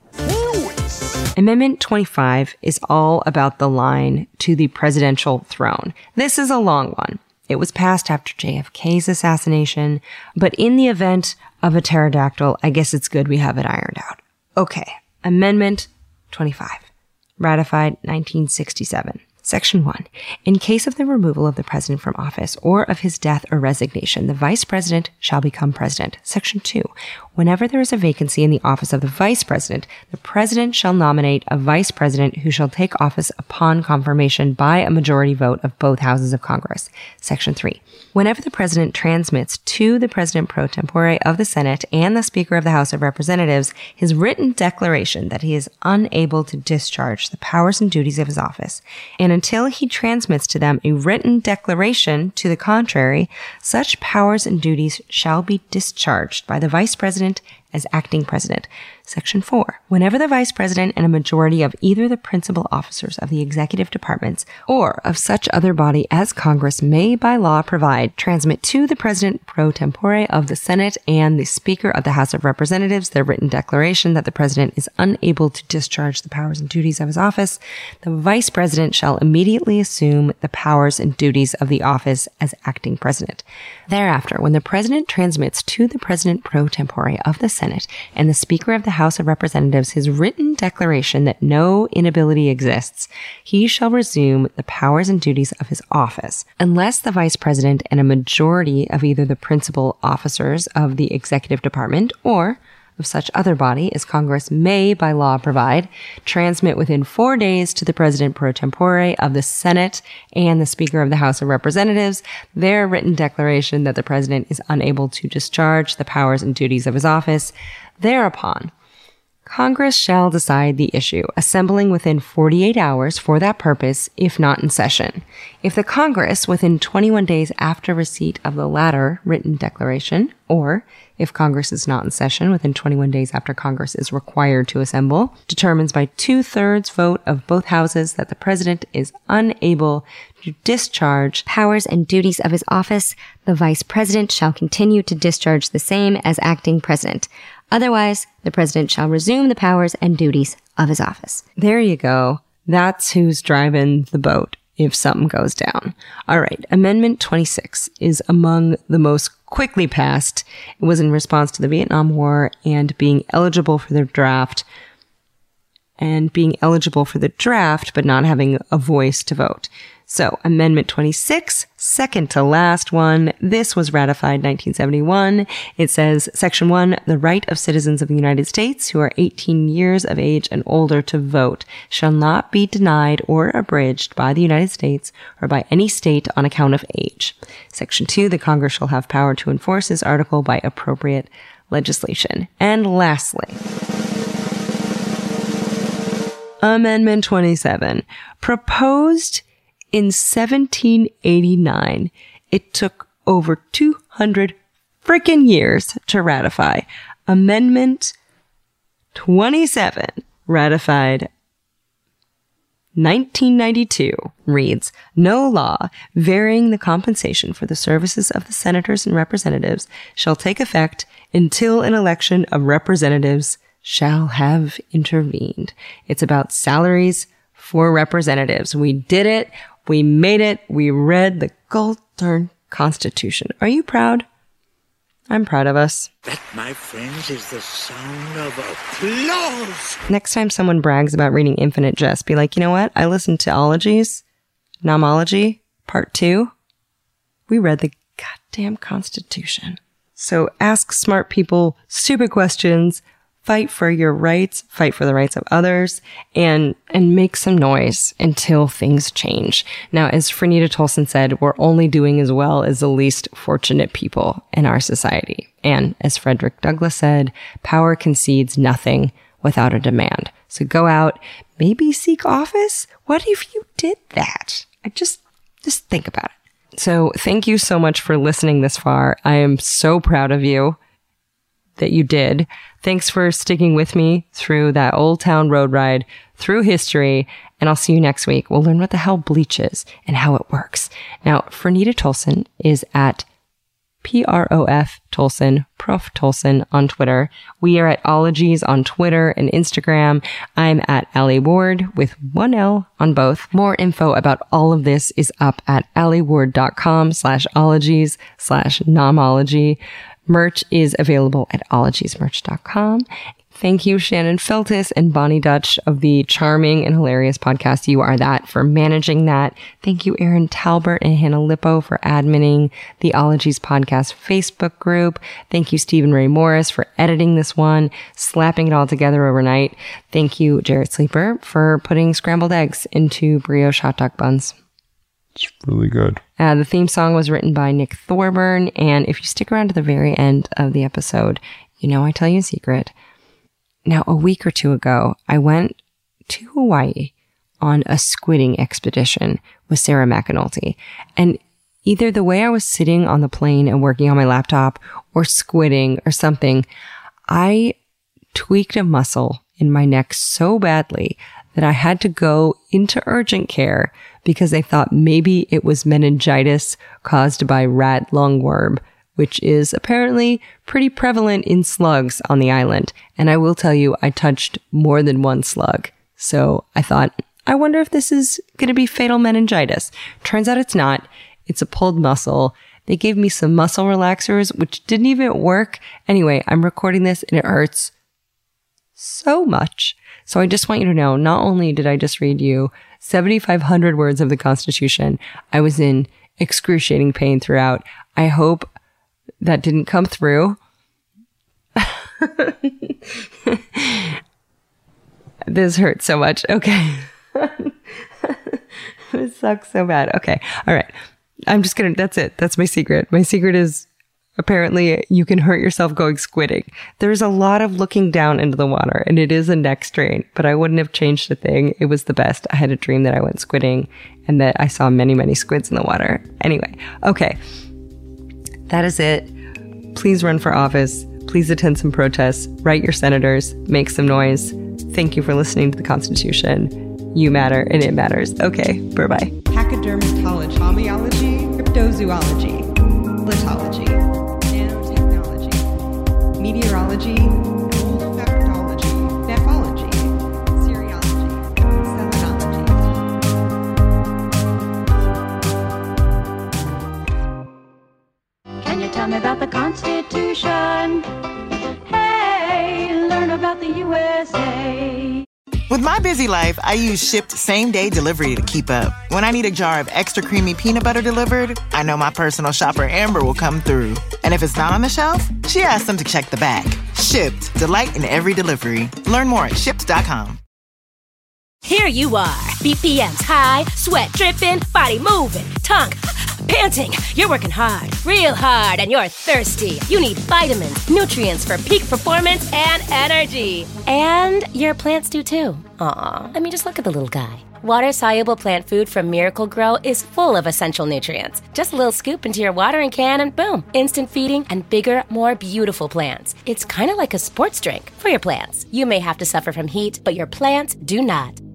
Amendment twenty-five is all about the line to the presidential throne. This is a long one. It was passed after J F K's assassination, but in the event of a pterodactyl, I guess it's good we have it ironed out. Okay, Amendment twenty-five, ratified nineteen sixty-seven. Section one. In case of the removal of the president from office or of his death or resignation, the vice president shall become president. Section two. Whenever there is a vacancy in the office of the vice president, the president shall nominate a vice president who shall take office upon confirmation by a majority vote of both houses of Congress. Section three. Whenever the president transmits to the president pro tempore of the Senate and the Speaker of the House of Representatives his written declaration that he is unable to discharge the powers and duties of his office, and until he transmits to them a written declaration to the contrary, such powers and duties shall be discharged by the vice president as acting president. Section four. Whenever the vice president and a majority of either the principal officers of the executive departments or of such other body as Congress may by law provide transmit to the president pro tempore of the Senate and the Speaker of the House of Representatives their written declaration that the president is unable to discharge the powers and duties of his office, the vice president shall immediately assume the powers and duties of the office as acting president. Thereafter, when the president transmits to the president pro tempore of the Senate and the Speaker of the House of Representatives his written declaration that no inability exists, he shall resume the powers and duties of his office, unless the vice president and a majority of either the principal officers of the executive department or of such other body as Congress may by law provide, transmit within four days to the president pro tempore of the Senate and the Speaker of the House of Representatives their written declaration that the president is unable to discharge the powers and duties of his office. Thereupon, Congress shall decide the issue, assembling within forty-eight hours for that purpose, if not in session. If the Congress, within twenty-one days after receipt of the latter written declaration, or if Congress is not in session within twenty-one days after Congress is required to assemble, determines by two-thirds vote of both houses that the president is unable to discharge powers and duties of his office, the vice president shall continue to discharge the same as acting president. Otherwise, the president shall resume the powers and duties of his office. There you go. That's who's driving the boat if something goes down. All right. Amendment twenty-six is among the most quickly passed. It was in response to the Vietnam War and being eligible for the draft and being eligible for the draft, but not having a voice to vote. So Amendment twenty-six, second to last one. This was ratified nineteen seventy-one. It says, Section one, the right of citizens of the United States who are eighteen years of age and older to vote shall not be denied or abridged by the United States or by any state on account of age. Section two, the Congress shall have power to enforce this article by appropriate legislation. And lastly, Amendment twenty-seven, proposed in seventeen eighty-nine, it took over two hundred freaking years to ratify. Amendment twenty-seven, ratified nineteen ninety-two, reads, no law varying the compensation for the services of the senators and representatives shall take effect until an election of representatives shall have intervened. It's about salaries for representatives. We did it. We made it. We read the gold darn Constitution. Are you proud? I'm proud of us. That, my friends, is the sound of applause. Next time someone brags about reading Infinite Jest, be like, you know what? I listened to Ologies, Nomology, Part two. We read the goddamn Constitution. So ask smart people stupid questions. Fight for your rights, fight for the rights of others, and and make some noise until things change. Now, as Franita Tolson said, we're only doing as well as the least fortunate people in our society. And as Frederick Douglass said, power concedes nothing without a demand. So go out, maybe seek office. What if you did that? I just, just think about it. So thank you so much for listening this far. I am so proud of you. that you did. Thanks for sticking with me through that Old Town road ride through history. And I'll see you next week. We'll learn what the hell bleach is and how it works. Now, Fernita Tolson is at P R O F Tolson, Prof Tolson on Twitter. We are at Ologies on Twitter and Instagram. I'm at Allie Ward with one L on both. More info about all of this is up at allieward.com slash ologies slash nomology. Merch is available at ologies merch dot com. Thank you, Shannon Feltis and Bonnie Dutch of the charming and hilarious podcast You Are That for managing that. Thank you, Aaron Talbert and Hannah Lippo for adminning the Ologies podcast Facebook group. Thank you, Stephen Ray Morris, for editing this one, slapping it all together overnight. Thank you, Jarrett Sleeper, for putting scrambled eggs into brioche hot dog buns. It's really good. Uh, the theme song was written by Nick Thorburn. And if you stick around to the very end of the episode, you know I tell you a secret. Now, a week or two ago, I went to Hawaii on a squidding expedition with Sarah McAnulty. And either the way I was sitting on the plane and working on my laptop or squidding or something, I tweaked a muscle in my neck so badly that I had to go into urgent care because they thought maybe it was meningitis caused by rat lungworm, which is apparently pretty prevalent in slugs on the island. And I will tell you, I touched more than one slug. So I thought, I wonder if this is going to be fatal meningitis. Turns out it's not. It's a pulled muscle. They gave me some muscle relaxers, which didn't even work. Anyway, I'm recording this and it hurts so much. So I just want you to know, not only did I just read you seventy-five hundred words of the Constitution, I was in excruciating pain throughout. I hope that didn't come through. This hurts so much. Okay. This sucks so bad. Okay. All right. I'm just going to, that's it. That's my secret. My secret is apparently you can hurt yourself going squidding. There's a lot of looking down into the water and it is a neck strain, but I wouldn't have changed a thing. It was the best. I had a dream that I went squidding and that I saw many, many squids in the water. Anyway. Okay. That is it. Please run for office. Please attend some protests. Write your senators. Make some noise. Thank you for listening to the Constitution. You matter and it matters. Okay, bye-bye. Pachydermatology, homeology, cryptozoology, litology, nanotechnology, meteorology, olfactology, nephology, serology, selenology. Can you tell me about the Constitution? Hey, learn about the U S A. With my busy life, I use Shipt same-day delivery to keep up. When I need a jar of extra creamy peanut butter delivered, I know my personal shopper Amber will come through. And if it's not on the shelf, she asks them to check the back. Shipt, delight in every delivery. Learn more at shipt dot com. Here you are, B P Ms high, sweat dripping, body moving, tongue panting. You're working hard, real hard, and you're thirsty. You need vitamins, nutrients for peak performance and energy. And your plants do too. Aw, I mean, just look at the little guy. Water-soluble plant food from Miracle Grow is full of essential nutrients. Just a little scoop into your watering can and boom, instant feeding and bigger, more beautiful plants. It's kind of like a sports drink for your plants. You may have to suffer from heat, but your plants do not.